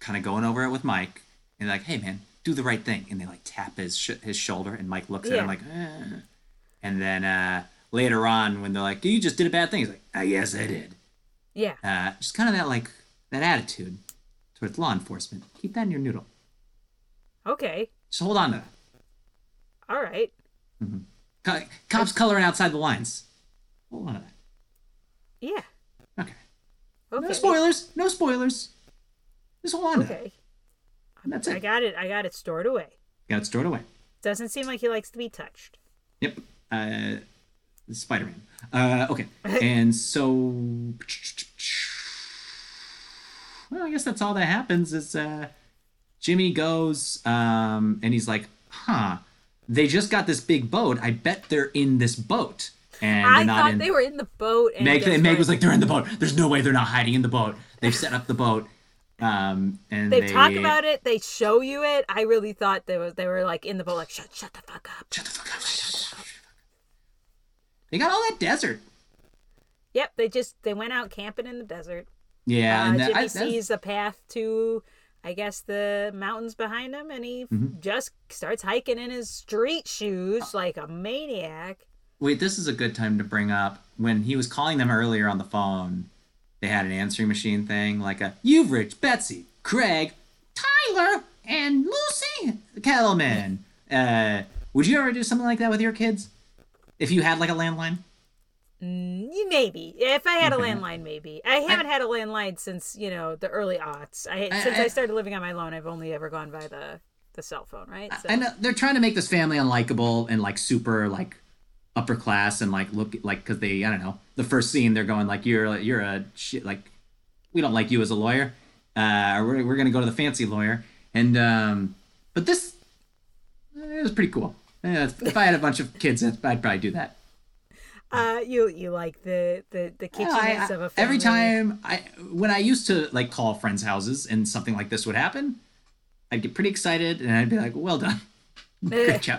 [SPEAKER 4] kind of going over it with Mike, and like, hey man, do the right thing, and they like tap his shoulder, and Mike looks at him like, and then later on when they're like, you just did a bad thing, he's like, yes I did.
[SPEAKER 2] Yeah.
[SPEAKER 4] Just kind of that attitude towards law enforcement. Keep that in your noodle.
[SPEAKER 2] Okay.
[SPEAKER 4] Just hold on to that.
[SPEAKER 2] All right.
[SPEAKER 4] Cops coloring outside the lines. Hold on to that.
[SPEAKER 2] Yeah.
[SPEAKER 4] Okay.
[SPEAKER 2] Okay.
[SPEAKER 4] No spoilers. No spoilers. Just hold on to that.
[SPEAKER 2] Okay.
[SPEAKER 4] And that's it.
[SPEAKER 2] I got it stored away.
[SPEAKER 4] Got it stored away.
[SPEAKER 2] Doesn't seem like he likes to be touched.
[SPEAKER 4] Yep. Spider-Man. Okay. And so, well, I guess that's all that happens is Jimmy goes and he's like, they just got this big boat. I bet they're in this boat. And
[SPEAKER 2] I thought they were in the boat. And
[SPEAKER 4] Meg was like, they're in the boat. There's no way they're not hiding in the boat. They've set up the boat. And
[SPEAKER 2] they talk about it. They show you it. I really thought they were like in the boat, like shut the fuck up.
[SPEAKER 4] Shut the fuck up. They got all that desert.
[SPEAKER 2] Yep, they went out camping in the desert.
[SPEAKER 4] Yeah, and
[SPEAKER 2] Jimmy sees a path to, I guess, the mountains behind him, and he just starts hiking in his street shoes like a maniac.
[SPEAKER 4] Wait, this is a good time to bring up when he was calling them earlier on the phone. They had an answering machine thing, like you've reached Betsy, Craig, Tyler, and Lucy Kettleman. Would you ever do something like that with your kids? If you had like a landline?
[SPEAKER 2] Maybe. If I had a landline, maybe. I haven't had a landline since, the early aughts. Since I started living on my own, I've only ever gone by the cell phone, right? So.
[SPEAKER 4] I know they're trying to make this family unlikable and like super like upper class and like look like because they, I don't know, the first scene they're going like you're a shit, like we don't like you as a lawyer, or we're gonna go to the fancy lawyer, and but this it was pretty cool. If I had a bunch of kids, I'd probably do that.
[SPEAKER 2] You like the kitschiness of a family.
[SPEAKER 4] Every time when I used to like call friends' houses and something like this would happen, I'd get pretty excited and I'd be like, "Well done, great job."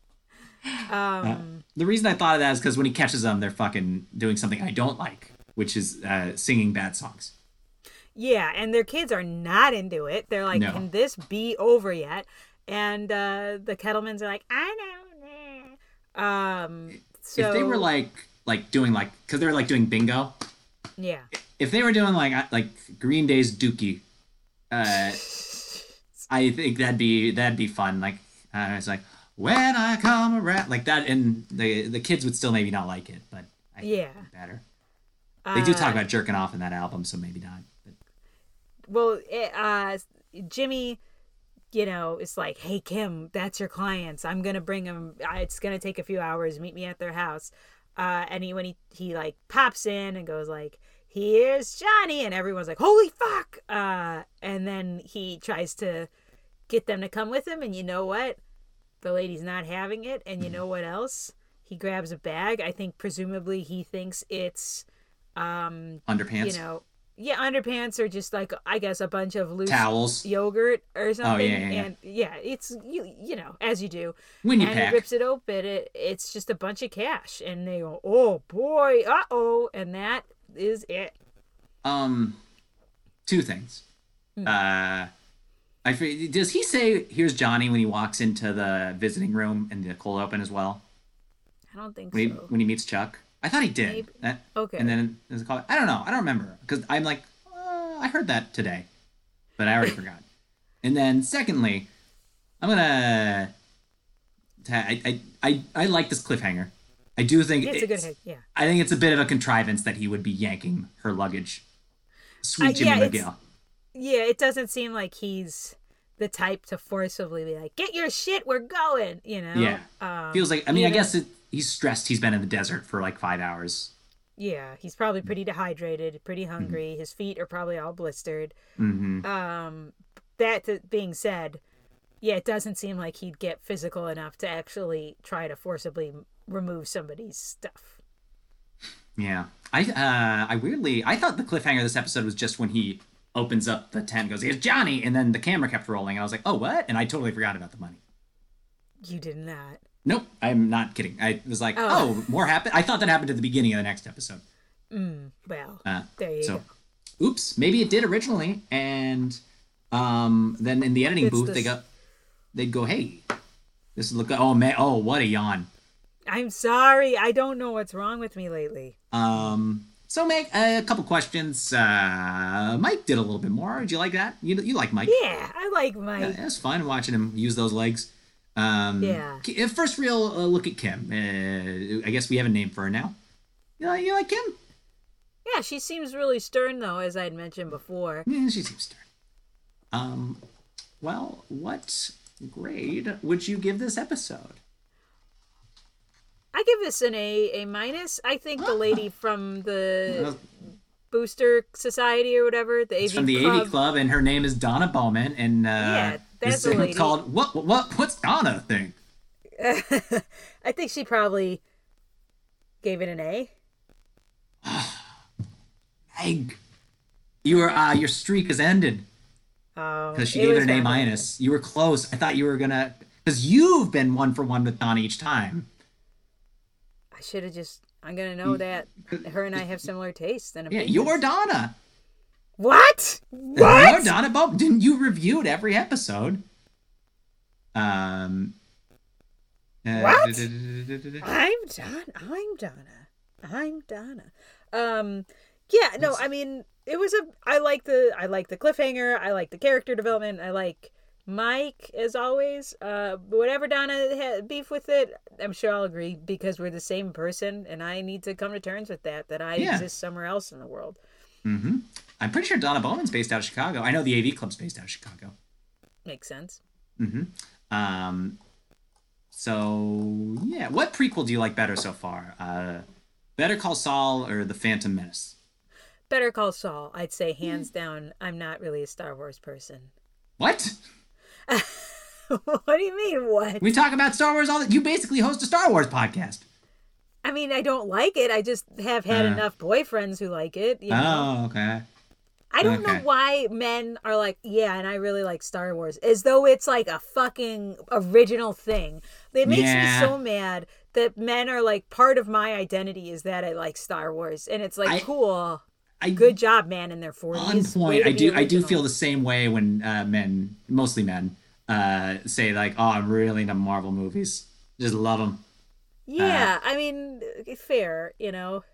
[SPEAKER 4] The reason I thought of that is because when he catches them, they're fucking doing something I don't like, which is singing bad songs.
[SPEAKER 2] Yeah, and their kids are not into it. They're like, "Can this be over yet?" And the Kettlemans are like, "I know." So
[SPEAKER 4] if they were like doing like, because they're like doing bingo.
[SPEAKER 2] Yeah.
[SPEAKER 4] If they were doing like Green Day's Dookie, I think that'd be fun. Like it's like when I come around like that, and the kids would still maybe not like it, but I think it'd be better. They do talk about jerking off in that album, so maybe not. But.
[SPEAKER 2] Well, Jimmy, it's like, hey, Kim, that's your clients. I'm going to bring them. It's going to take a few hours. Meet me at their house. And when he like pops in and goes like, here's Johnny. And everyone's like, holy fuck. And then he tries to get them to come with him. And you know what? The lady's not having it. And you know what else? He grabs a bag. I think presumably he thinks it's
[SPEAKER 4] underpants.
[SPEAKER 2] Yeah, underpants are just like, I guess, a bunch of loose
[SPEAKER 4] towels,
[SPEAKER 2] yogurt or something.
[SPEAKER 4] Oh, yeah.
[SPEAKER 2] And it's as you do.
[SPEAKER 4] When you
[SPEAKER 2] pack.
[SPEAKER 4] And
[SPEAKER 2] he rips it open, it's just a bunch of cash, and they go, oh boy, and that is it.
[SPEAKER 4] Two things. Does he say here's Johnny when he walks into the visiting room and the cold open as well?
[SPEAKER 2] I don't think
[SPEAKER 4] so. When he meets Chuck. I thought he did.
[SPEAKER 2] Okay.
[SPEAKER 4] And then there's a call. I don't know. I don't remember because I'm like, I heard that today, but I already forgot. And then secondly, I'm gonna. I like this cliffhanger. I do think
[SPEAKER 2] it's a good hit. Yeah.
[SPEAKER 4] I think it's a bit of a contrivance that he would be yanking her luggage. Sweet Jimmy McGill.
[SPEAKER 2] Yeah, it doesn't seem like he's the type to forcibly be like, get your shit, we're going.
[SPEAKER 4] Yeah. Feels like. I mean, I guess he's stressed. He's been in the desert for like 5 hours.
[SPEAKER 2] Yeah, he's probably pretty dehydrated, pretty hungry. Mm-hmm. His feet are probably all blistered.
[SPEAKER 4] Mm-hmm.
[SPEAKER 2] That being said, yeah, it doesn't seem like he'd get physical enough to actually try to forcibly remove somebody's stuff.
[SPEAKER 4] Yeah. I thought the cliffhanger of this episode was just when he opens up the tent and goes, here's Johnny, and then the camera kept rolling. I was like, oh, what? And I totally forgot about the money.
[SPEAKER 2] You did not.
[SPEAKER 4] Nope, I'm not kidding. I was like, more happened? I thought that happened at the beginning of the next episode.
[SPEAKER 2] Well, there you go.
[SPEAKER 4] Oops, maybe it did originally, and Then in the editing
[SPEAKER 2] It's
[SPEAKER 4] booth,
[SPEAKER 2] this-
[SPEAKER 4] they'd go, hey, this look. Oh man, oh what a yawn.
[SPEAKER 2] I'm sorry. I don't know what's wrong with me lately.
[SPEAKER 4] So Meg, a couple questions. Mike did a little bit more. Did you like that? You like Mike?
[SPEAKER 2] Yeah, I like Mike.
[SPEAKER 4] Yeah, it was fun watching him use those legs.
[SPEAKER 2] Yeah.
[SPEAKER 4] First real look at Kim. I guess we have a name for her now. You like Kim?
[SPEAKER 2] Yeah, she seems really stern, though, as I had mentioned before.
[SPEAKER 4] Yeah, she seems stern. Well, what grade would you give this episode?
[SPEAKER 2] I give this an A minus. I think the lady from the
[SPEAKER 4] Well,
[SPEAKER 2] Booster Society or whatever, the AV
[SPEAKER 4] it's from the
[SPEAKER 2] Club.
[SPEAKER 4] AV Club, and her name is Donna Bowman, and
[SPEAKER 2] Yeah, that's
[SPEAKER 4] it's
[SPEAKER 2] the lady.
[SPEAKER 4] called what's Donna thing?
[SPEAKER 2] I think she probably gave it an A.
[SPEAKER 4] Meg, your streak has ended because she gave it
[SPEAKER 2] was
[SPEAKER 4] an A
[SPEAKER 2] bad.
[SPEAKER 4] minus. You were close. I thought you were gonna, because you've been 1 for 1 with Donna each time.
[SPEAKER 2] I should have just. I'm gonna know that her and I have similar tastes and
[SPEAKER 4] Yeah,
[SPEAKER 2] opinions.
[SPEAKER 4] you're Donna.
[SPEAKER 2] What?
[SPEAKER 4] You're
[SPEAKER 2] What?
[SPEAKER 4] Donna Bowman. Didn't you reviewed every episode?
[SPEAKER 2] What? I'm Donna. Yeah, no, I mean, it was I like the cliffhanger, I like the character development, I like Mike as always. Whatever Donna had beef with it, I'm sure I'll agree because we're the same person and I need to come to terms with that I
[SPEAKER 4] Yeah.
[SPEAKER 2] exist somewhere else in the world.
[SPEAKER 4] Mm-hmm. I'm pretty sure Donna Bowman's based out of Chicago. I know the AV Club's based out of Chicago.
[SPEAKER 2] Makes sense.
[SPEAKER 4] So yeah, what prequel do you like better so far? Better Call Saul or The Phantom Menace?
[SPEAKER 2] Better Call Saul, I'd say hands down. I'm not really a Star Wars person.
[SPEAKER 4] What?
[SPEAKER 2] What do you mean, what?
[SPEAKER 4] We talk about Star Wars all the. You basically host a Star Wars podcast.
[SPEAKER 2] I mean, I don't like it. I just have had enough boyfriends who like it. You know?
[SPEAKER 4] Oh, okay.
[SPEAKER 2] I don't know
[SPEAKER 4] okay.
[SPEAKER 2] why men are like, yeah, and I really like Star Wars, as though it's like a fucking original thing. It makes
[SPEAKER 4] Yeah.
[SPEAKER 2] me so mad that men are like, part of my identity is that I like Star Wars, and it's like, cool, good job, man, in their 40s.
[SPEAKER 4] On
[SPEAKER 2] Way
[SPEAKER 4] point.
[SPEAKER 2] to be
[SPEAKER 4] I do
[SPEAKER 2] original.
[SPEAKER 4] feel the same way when men, mostly men, say like, "Oh, I'm really into Marvel movies. Just love them."
[SPEAKER 2] Yeah, I mean, fair, you know.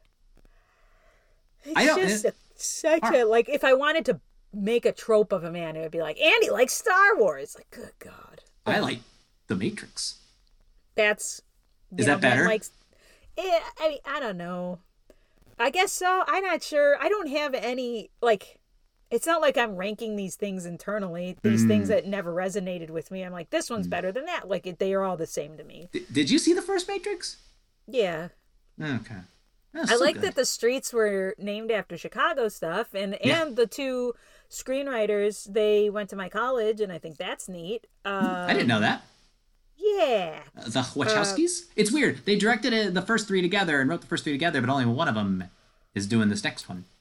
[SPEAKER 2] It's
[SPEAKER 4] I don't-
[SPEAKER 2] just such a, like, if I wanted to make a trope of a man, it would be like, Andy likes Star Wars. Like, good God.
[SPEAKER 4] I like The Matrix.
[SPEAKER 2] That's...
[SPEAKER 4] Is that
[SPEAKER 2] Ben
[SPEAKER 4] better?
[SPEAKER 2] likes, I mean, I don't know. I guess so. I'm not sure. I don't have any, like... It's not like I'm ranking these things internally. These things that never resonated with me. I'm like, this one's better than that. Like, they are all the same to me.
[SPEAKER 4] Did you see the first Matrix?
[SPEAKER 2] Yeah.
[SPEAKER 4] Okay.
[SPEAKER 2] I like that the streets were named after Chicago stuff, and the two screenwriters, they went to my college, and I think that's neat.
[SPEAKER 4] I didn't know that.
[SPEAKER 2] Yeah.
[SPEAKER 4] The Wachowskis? It's weird. They directed the first three together and wrote the first three together, but only one of them is doing this next one.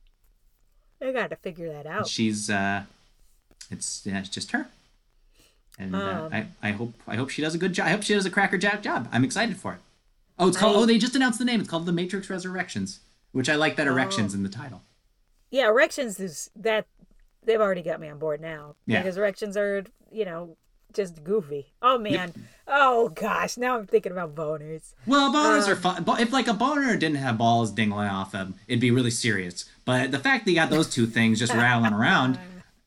[SPEAKER 2] I got to figure that out.
[SPEAKER 4] She's it's just her. And I hope she does a good job. I hope she does a crackerjack job. I'm excited for it. Oh, it's called. They just announced the name. It's called The Matrix Resurrections, which I like that erections in the title.
[SPEAKER 2] Yeah, erections is that they've already got me on board now.
[SPEAKER 4] Yeah.
[SPEAKER 2] Because erections are, just goofy. Oh man. Oh gosh, now I'm thinking about boners.
[SPEAKER 4] Well, boners are fun. If like a boner didn't have balls dingling off them, it'd be really serious. But the fact that you got those two things just rattling around,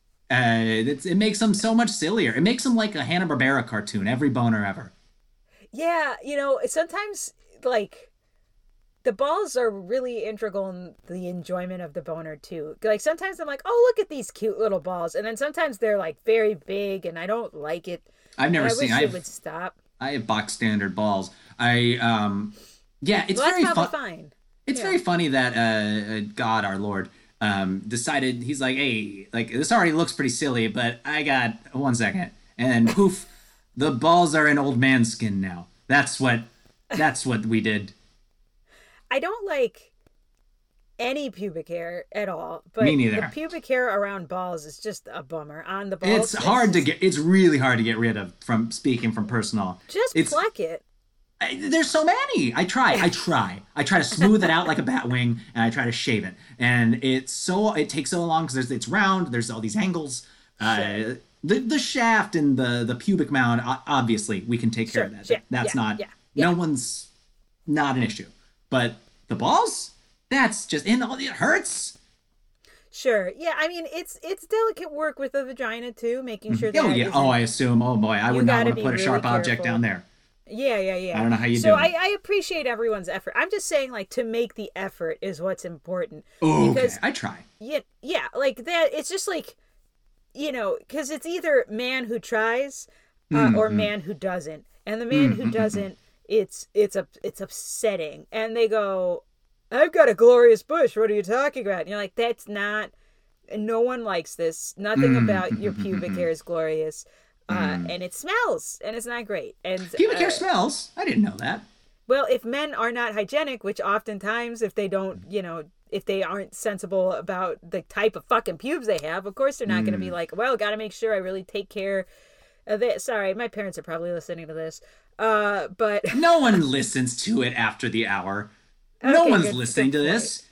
[SPEAKER 4] it makes them so much sillier. It makes them like a Hanna-Barbera cartoon. Every boner ever.
[SPEAKER 2] Yeah, sometimes like the balls are really integral in the enjoyment of the boner too. Like sometimes I'm like, oh, look at these cute little balls, and then sometimes they're like very big, and I don't like it.
[SPEAKER 4] I've never
[SPEAKER 2] I
[SPEAKER 4] seen.
[SPEAKER 2] wish it would stop.
[SPEAKER 4] I have box standard balls. Yeah, it's
[SPEAKER 2] Well,
[SPEAKER 4] very
[SPEAKER 2] that's probably
[SPEAKER 4] fun.
[SPEAKER 2] fine.
[SPEAKER 4] It's very funny that God, our Lord, decided, he's like, hey, like this already looks pretty silly, but I got 1 second, and poof, the balls are in old man skin now. That's what we did.
[SPEAKER 2] I don't like any pubic hair at all, but
[SPEAKER 4] Me neither.
[SPEAKER 2] the pubic hair around balls is just a bummer. On the balls,
[SPEAKER 4] It's really hard to get rid of. From speaking from personal,
[SPEAKER 2] just pluck it.
[SPEAKER 4] There's so many. I try to smooth it out like a bat wing, and I try to shave it. And it takes so long because it's round. There's all these angles. The shaft and the pubic mound, obviously, we can take care of that.
[SPEAKER 2] Sure,
[SPEAKER 4] That's
[SPEAKER 2] yeah,
[SPEAKER 4] not,
[SPEAKER 2] yeah, yeah.
[SPEAKER 4] no one's, not an issue. But the balls, that's just, and it hurts.
[SPEAKER 2] Sure. Yeah, I mean, it's delicate work with the vagina, too, making sure that...
[SPEAKER 4] Oh, yeah. I assume. Oh, boy. I would not want to put a sharp
[SPEAKER 2] really
[SPEAKER 4] object
[SPEAKER 2] careful.
[SPEAKER 4] down there.
[SPEAKER 2] Yeah.
[SPEAKER 4] I don't know how you do it.
[SPEAKER 2] So I appreciate everyone's effort. I'm just saying, like, to make the effort is what's important.
[SPEAKER 4] Oh,
[SPEAKER 2] because,
[SPEAKER 4] okay. I try.
[SPEAKER 2] Yeah, like, that, it's just like, you know, because it's either man who tries or man who doesn't. And the man who doesn't, it's upsetting. And they go, I've got a glorious bush. What are you talking about? And you're like, that's not... No one likes this. Nothing about your pubic hair is glorious. And it smells. And it's not great. And
[SPEAKER 4] Pubic hair smells? I didn't know that.
[SPEAKER 2] Well, if men are not hygienic, which oftentimes if they don't, you know, if they aren't sensible about the type of fucking pubes they have, of course they're not going to be like, well, got to make sure I really take care of it. Sorry, my parents are probably listening to this. But
[SPEAKER 4] no one listens to it after the hour. No
[SPEAKER 2] Okay,
[SPEAKER 4] one's
[SPEAKER 2] good
[SPEAKER 4] listening to this.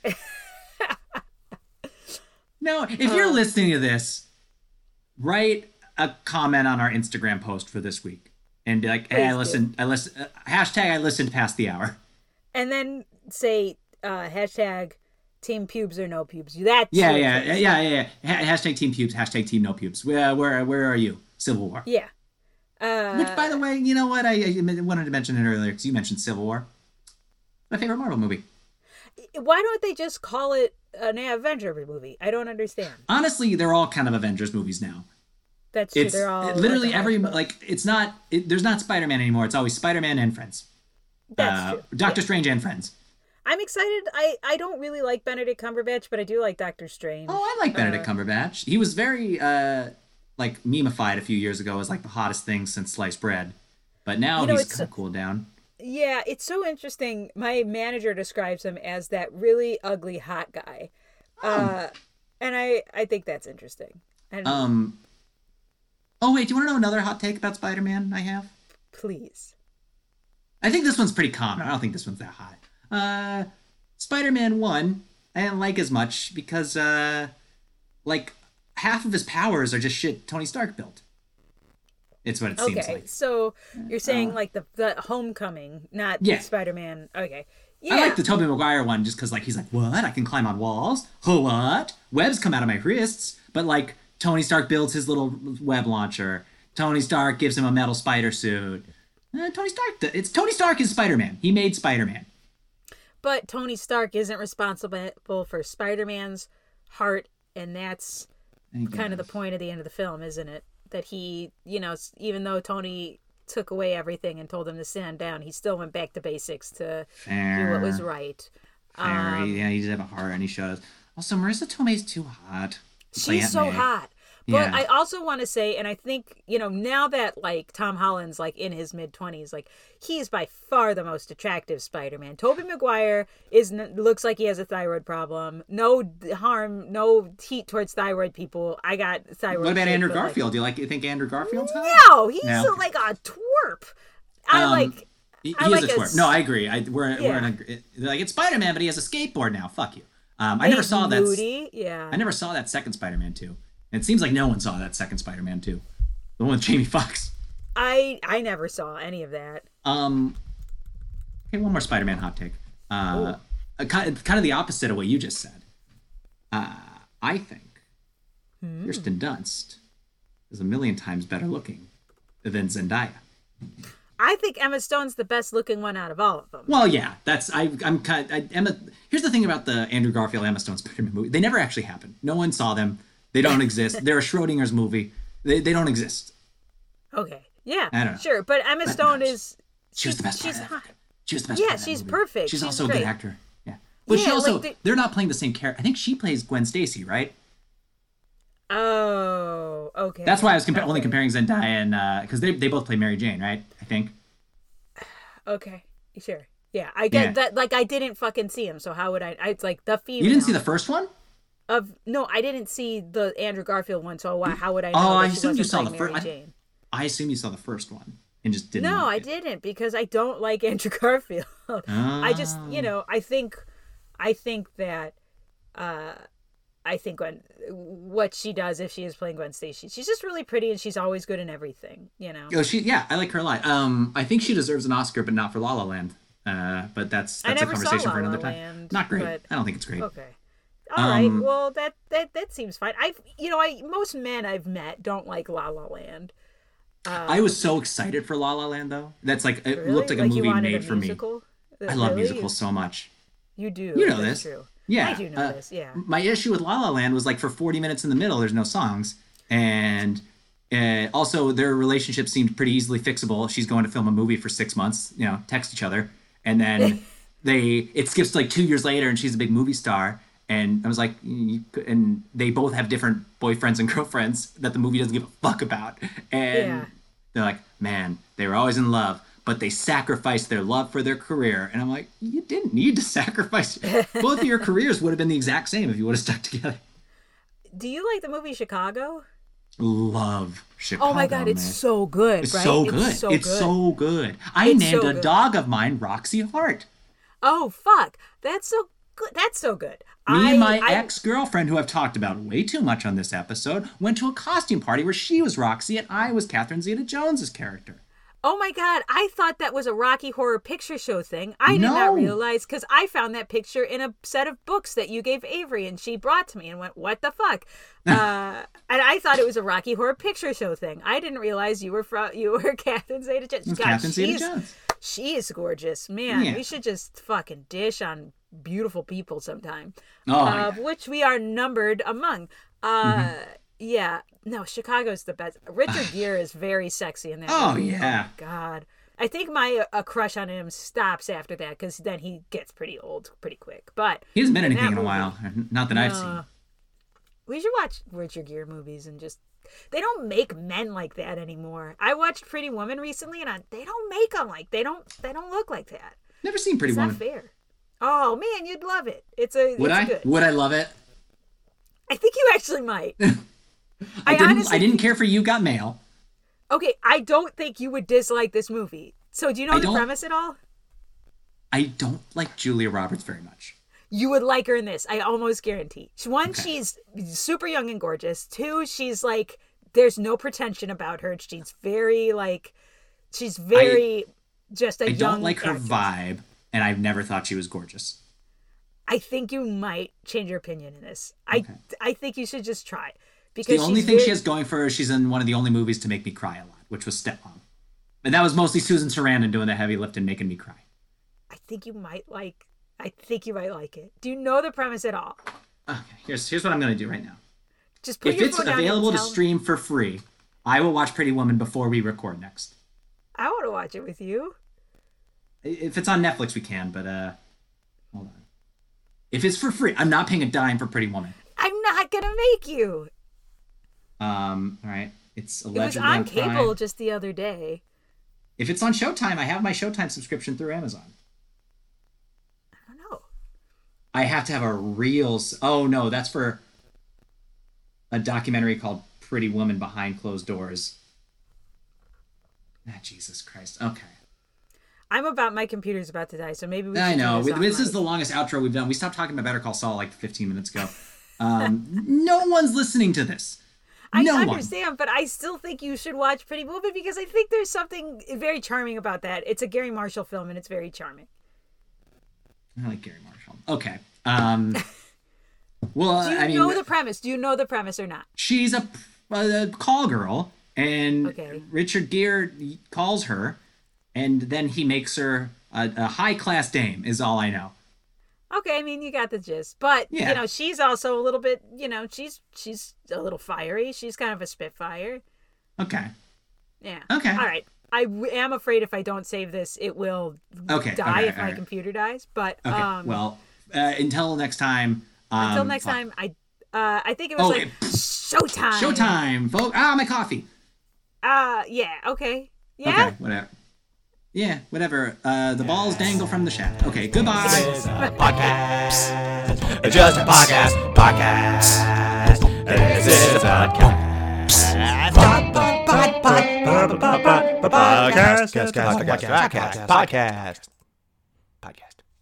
[SPEAKER 4] No, if you're listening to this, write a comment on our Instagram post for this week and be like, "Hey, I listened. Hashtag I listened past the hour."
[SPEAKER 2] And then say hashtag team pubes or no pubes. That's
[SPEAKER 4] Yeah. Hashtag team pubes. Hashtag team no pubes. Where are you? Civil War.
[SPEAKER 2] Yeah.
[SPEAKER 4] Which, by the way, you know what? I wanted to mention it earlier because you mentioned Civil War. My favorite Marvel movie.
[SPEAKER 2] Why don't they just call it an Avenger movie? I don't understand.
[SPEAKER 4] Honestly, they're all kind of Avengers movies now.
[SPEAKER 2] That's true.
[SPEAKER 4] It's
[SPEAKER 2] They're all
[SPEAKER 4] literally
[SPEAKER 2] like
[SPEAKER 4] every it's not. There's not Spider-Man anymore. It's always Spider-Man and friends.
[SPEAKER 2] That's true.
[SPEAKER 4] Doctor Strange and friends.
[SPEAKER 2] I'm excited. I don't really like Benedict Cumberbatch, but I do like Doctor Strange.
[SPEAKER 4] Oh, I like Benedict Cumberbatch. He was very like memeified a few years ago as like the hottest thing since sliced bread, but now he's kind of cooled down.
[SPEAKER 2] Yeah, it's so interesting. My manager describes him as that really ugly hot guy, and I think that's interesting.
[SPEAKER 4] Oh wait, do you want to know another hot take about Spider-Man? I have.
[SPEAKER 2] Please.
[SPEAKER 4] I think this one's pretty common. I don't think this one's that hot. Spider-Man 1, I didn't like as much because like half of his powers are just shit Tony Stark built. It's what it seems like.
[SPEAKER 2] Okay, so you're saying like the Homecoming, not Spider-Man. Okay. Yeah.
[SPEAKER 4] I like the Tobey Maguire one just because like he's like, what? I can climb on walls? What? Webs come out of my wrists. But like Tony Stark builds his little web launcher. Tony Stark gives him a metal spider suit. It's Tony Stark is Spider-Man. He made Spider-Man.
[SPEAKER 2] But Tony Stark isn't responsible for Spider-Man's heart, and that's kind of the point of the end of the film, isn't it? That he, you know, even though Tony took away everything and told him to stand down, he still went back to basics to do what was right.
[SPEAKER 4] Fair. He does have a heart, and he shows. Also, Marissa Tomei's too hot.
[SPEAKER 2] She's so hot. But I also want to say, and I think, you know, now that, like, Tom Holland's, like, in his mid-20s, like, he's by far the most attractive Spider-Man. Tobey Maguire looks like he has a thyroid problem. No harm, no heat towards thyroid people. I got thyroid.
[SPEAKER 4] What about Andrew Garfield?
[SPEAKER 2] Like,
[SPEAKER 4] Do you think Andrew Garfield's hot?
[SPEAKER 2] No, he's like a twerp.
[SPEAKER 4] He is a twerp. No, I agree. We're in like, it's Spider-Man, but he has a skateboard now. Fuck you. I never saw that.
[SPEAKER 2] Yeah.
[SPEAKER 4] I never saw that second Spider-Man 2. And it seems like no one saw that second Spider-Man 2. The one with Jamie Foxx.
[SPEAKER 2] I never saw any of that.
[SPEAKER 4] Okay, one more Spider-Man hot take. Kind of the opposite of what you just said. I think Kirsten Dunst is a million times better looking than Zendaya.
[SPEAKER 2] I think Emma Stone's the best looking one out of all of them.
[SPEAKER 4] Well, yeah, Emma. Here's the thing about the Andrew Garfield Emma Stone Spider-Man movie: they never actually happened. No one saw them. They don't exist. They're a Schrodinger's movie. They don't exist.
[SPEAKER 2] Okay, yeah,
[SPEAKER 4] I don't know.
[SPEAKER 2] sure, but Emma Stone is.
[SPEAKER 4] She was the best.
[SPEAKER 2] She's hot.
[SPEAKER 4] She was the best.
[SPEAKER 2] Yeah, she's perfect.
[SPEAKER 4] She's also
[SPEAKER 2] great.
[SPEAKER 4] a good actor. Yeah, but
[SPEAKER 2] yeah,
[SPEAKER 4] she also
[SPEAKER 2] like
[SPEAKER 4] they're not playing the same character. I think she plays Gwen Stacy, right?
[SPEAKER 2] Oh, okay.
[SPEAKER 4] That's why I was only comparing Zendaya and because they both play Mary Jane, right? I think.
[SPEAKER 2] Okay, sure. Yeah, I get that. Like, I didn't fucking see him, so how would I? It's like the female.
[SPEAKER 4] You didn't see the first one?
[SPEAKER 2] No, I didn't see the Andrew Garfield one, so how would I know?
[SPEAKER 4] I assumed you saw the first.
[SPEAKER 2] I
[SPEAKER 4] assume you saw the first one and just didn't.
[SPEAKER 2] No,
[SPEAKER 4] like
[SPEAKER 2] I didn't because I don't like Andrew Garfield. I just, I think that I think what she does if she is playing Gwen Stacy. She's just really pretty, and she's always good in everything, you know.
[SPEAKER 4] Oh, I like her a lot. I think she deserves an Oscar, but not for La La Land. But that's a conversation for another time. Not great. I don't think it's great.
[SPEAKER 2] Okay. All right. Well, that seems fine. Most men I've met don't like La La Land.
[SPEAKER 4] I was so excited for La La Land, though. That's like it
[SPEAKER 2] really?
[SPEAKER 4] looked like a movie made for
[SPEAKER 2] musical?
[SPEAKER 4] Me. I love musicals so much.
[SPEAKER 2] You do.
[SPEAKER 4] You know
[SPEAKER 2] That's
[SPEAKER 4] this.
[SPEAKER 2] True.
[SPEAKER 4] Yeah.
[SPEAKER 2] I do know this. Yeah.
[SPEAKER 4] My issue with La La Land was like for 40 minutes in the middle, there's no songs, and also their relationship seemed pretty easily fixable. She's going to film a movie for 6 months, text each other, and then it skips to like 2 years later, and she's a big movie star. And I was like, and they both have different boyfriends and girlfriends that the movie doesn't give a fuck about. And they're like, man, they were always in love, but they sacrificed their love for their career. And I'm like, you didn't need to sacrifice. Both of your careers would have been the exact same if you would have stuck together.
[SPEAKER 2] Do you like the movie Chicago?
[SPEAKER 4] Love Chicago.
[SPEAKER 2] Oh my God, it's so good,
[SPEAKER 4] it's
[SPEAKER 2] right?
[SPEAKER 4] So good. It's so good. I named a dog of mine Roxy Hart.
[SPEAKER 2] Oh, fuck. That's so good. That's so good.
[SPEAKER 4] Me and my ex-girlfriend, who I've talked about way too much on this episode, went to a costume party where she was Roxy and I was Catherine Zeta-Jones's character.
[SPEAKER 2] Oh my God, I thought that was a Rocky Horror Picture Show thing. I did not realize, because I found that picture in a set of books that you gave Avery, and she brought to me and went, what the fuck? And I thought it was a Rocky Horror Picture Show thing. I didn't realize you were Catherine Zeta-Jones.
[SPEAKER 4] Catherine Zeta-Jones.
[SPEAKER 2] She is gorgeous. Man, we should just fucking dish on beautiful people sometime. Which we are numbered among. Yeah. No, Chicago's the best. Richard Gere is very sexy in that movie.
[SPEAKER 4] Yeah.
[SPEAKER 2] Oh, God. I think my crush on him stops after that, because then he gets pretty old pretty quick. But
[SPEAKER 4] he hasn't been anything in a while. Not that I've seen.
[SPEAKER 2] We should watch Richard Gere movies and just... They don't make men like that anymore. I watched Pretty Woman recently, and they don't make them like... They don't look like that.
[SPEAKER 4] Never seen Pretty Woman.
[SPEAKER 2] It's not fair. Oh, man, you'd love it.
[SPEAKER 4] Would I love it?
[SPEAKER 2] I think you actually might.
[SPEAKER 4] I didn't care for You Got Mail.
[SPEAKER 2] Okay, I don't think you would dislike this movie. So do you know the premise at all?
[SPEAKER 4] I don't like Julia Roberts very much.
[SPEAKER 2] You would like her in this, I almost guarantee. One, she's super young and gorgeous. Two, she's like, there's no pretension about her. She's very just a young
[SPEAKER 4] I don't like her vibe, and I've never thought she was gorgeous.
[SPEAKER 2] I think you might change your opinion in this. Okay. I think you should just try.
[SPEAKER 4] Because the only thing she has going for her is she's in one of the only movies to make me cry a lot, which was Stepmom. And that was mostly Susan Sarandon doing the heavy lift and making me cry.
[SPEAKER 2] I think you might like it. Do you know the premise at all?
[SPEAKER 4] Okay, here's what I'm going to do right now.
[SPEAKER 2] Just put
[SPEAKER 4] your phone down. If it's available to stream for free, I will watch Pretty Woman before we record next.
[SPEAKER 2] I want to watch it with you.
[SPEAKER 4] If it's on Netflix, we can, but hold on. If it's for free, I'm not paying a dime for Pretty Woman.
[SPEAKER 2] I'm not going to make you.
[SPEAKER 4] All right. It's allegedly
[SPEAKER 2] It was on cable just the other day.
[SPEAKER 4] If it's on Showtime, I have my Showtime subscription through Amazon.
[SPEAKER 2] I don't know.
[SPEAKER 4] I have to have a real... Oh, no, that's for a documentary called Pretty Woman Behind Closed Doors. Jesus Christ. Okay.
[SPEAKER 2] My computer's about to die, so maybe we should...
[SPEAKER 4] I know. This is the longest outro we've done. We stopped talking about Better Call Saul like 15 minutes ago. No one's listening to this.
[SPEAKER 2] I understand, but I still think you should watch Pretty Woman because I think there's something very charming about that. It's a Gary Marshall film, and it's very charming.
[SPEAKER 4] I like Gary Marshall. Okay. Well,
[SPEAKER 2] Do you know the premise? Do you know the premise or not?
[SPEAKER 4] She's a call girl, and Richard Gere calls her, and then he makes her a high-class dame, is all I know.
[SPEAKER 2] Okay, I mean, you got the gist. But, she's also a little bit, she's a little fiery. She's kind of a spitfire.
[SPEAKER 4] Okay.
[SPEAKER 2] Yeah.
[SPEAKER 4] Okay.
[SPEAKER 2] All right. I am afraid if I don't save this, it will die if my computer dies. But,
[SPEAKER 4] well, until next time.
[SPEAKER 2] I think it was Showtime.
[SPEAKER 4] Showtime, folks. My coffee.
[SPEAKER 2] Yeah, okay. Yeah?
[SPEAKER 4] Okay, whatever. Yeah, whatever. The balls dangle from the shaft. Okay, goodbye.
[SPEAKER 3] This is a podcast. Just a podcast. Podcast. This is a podcast. Podcast. Podcast.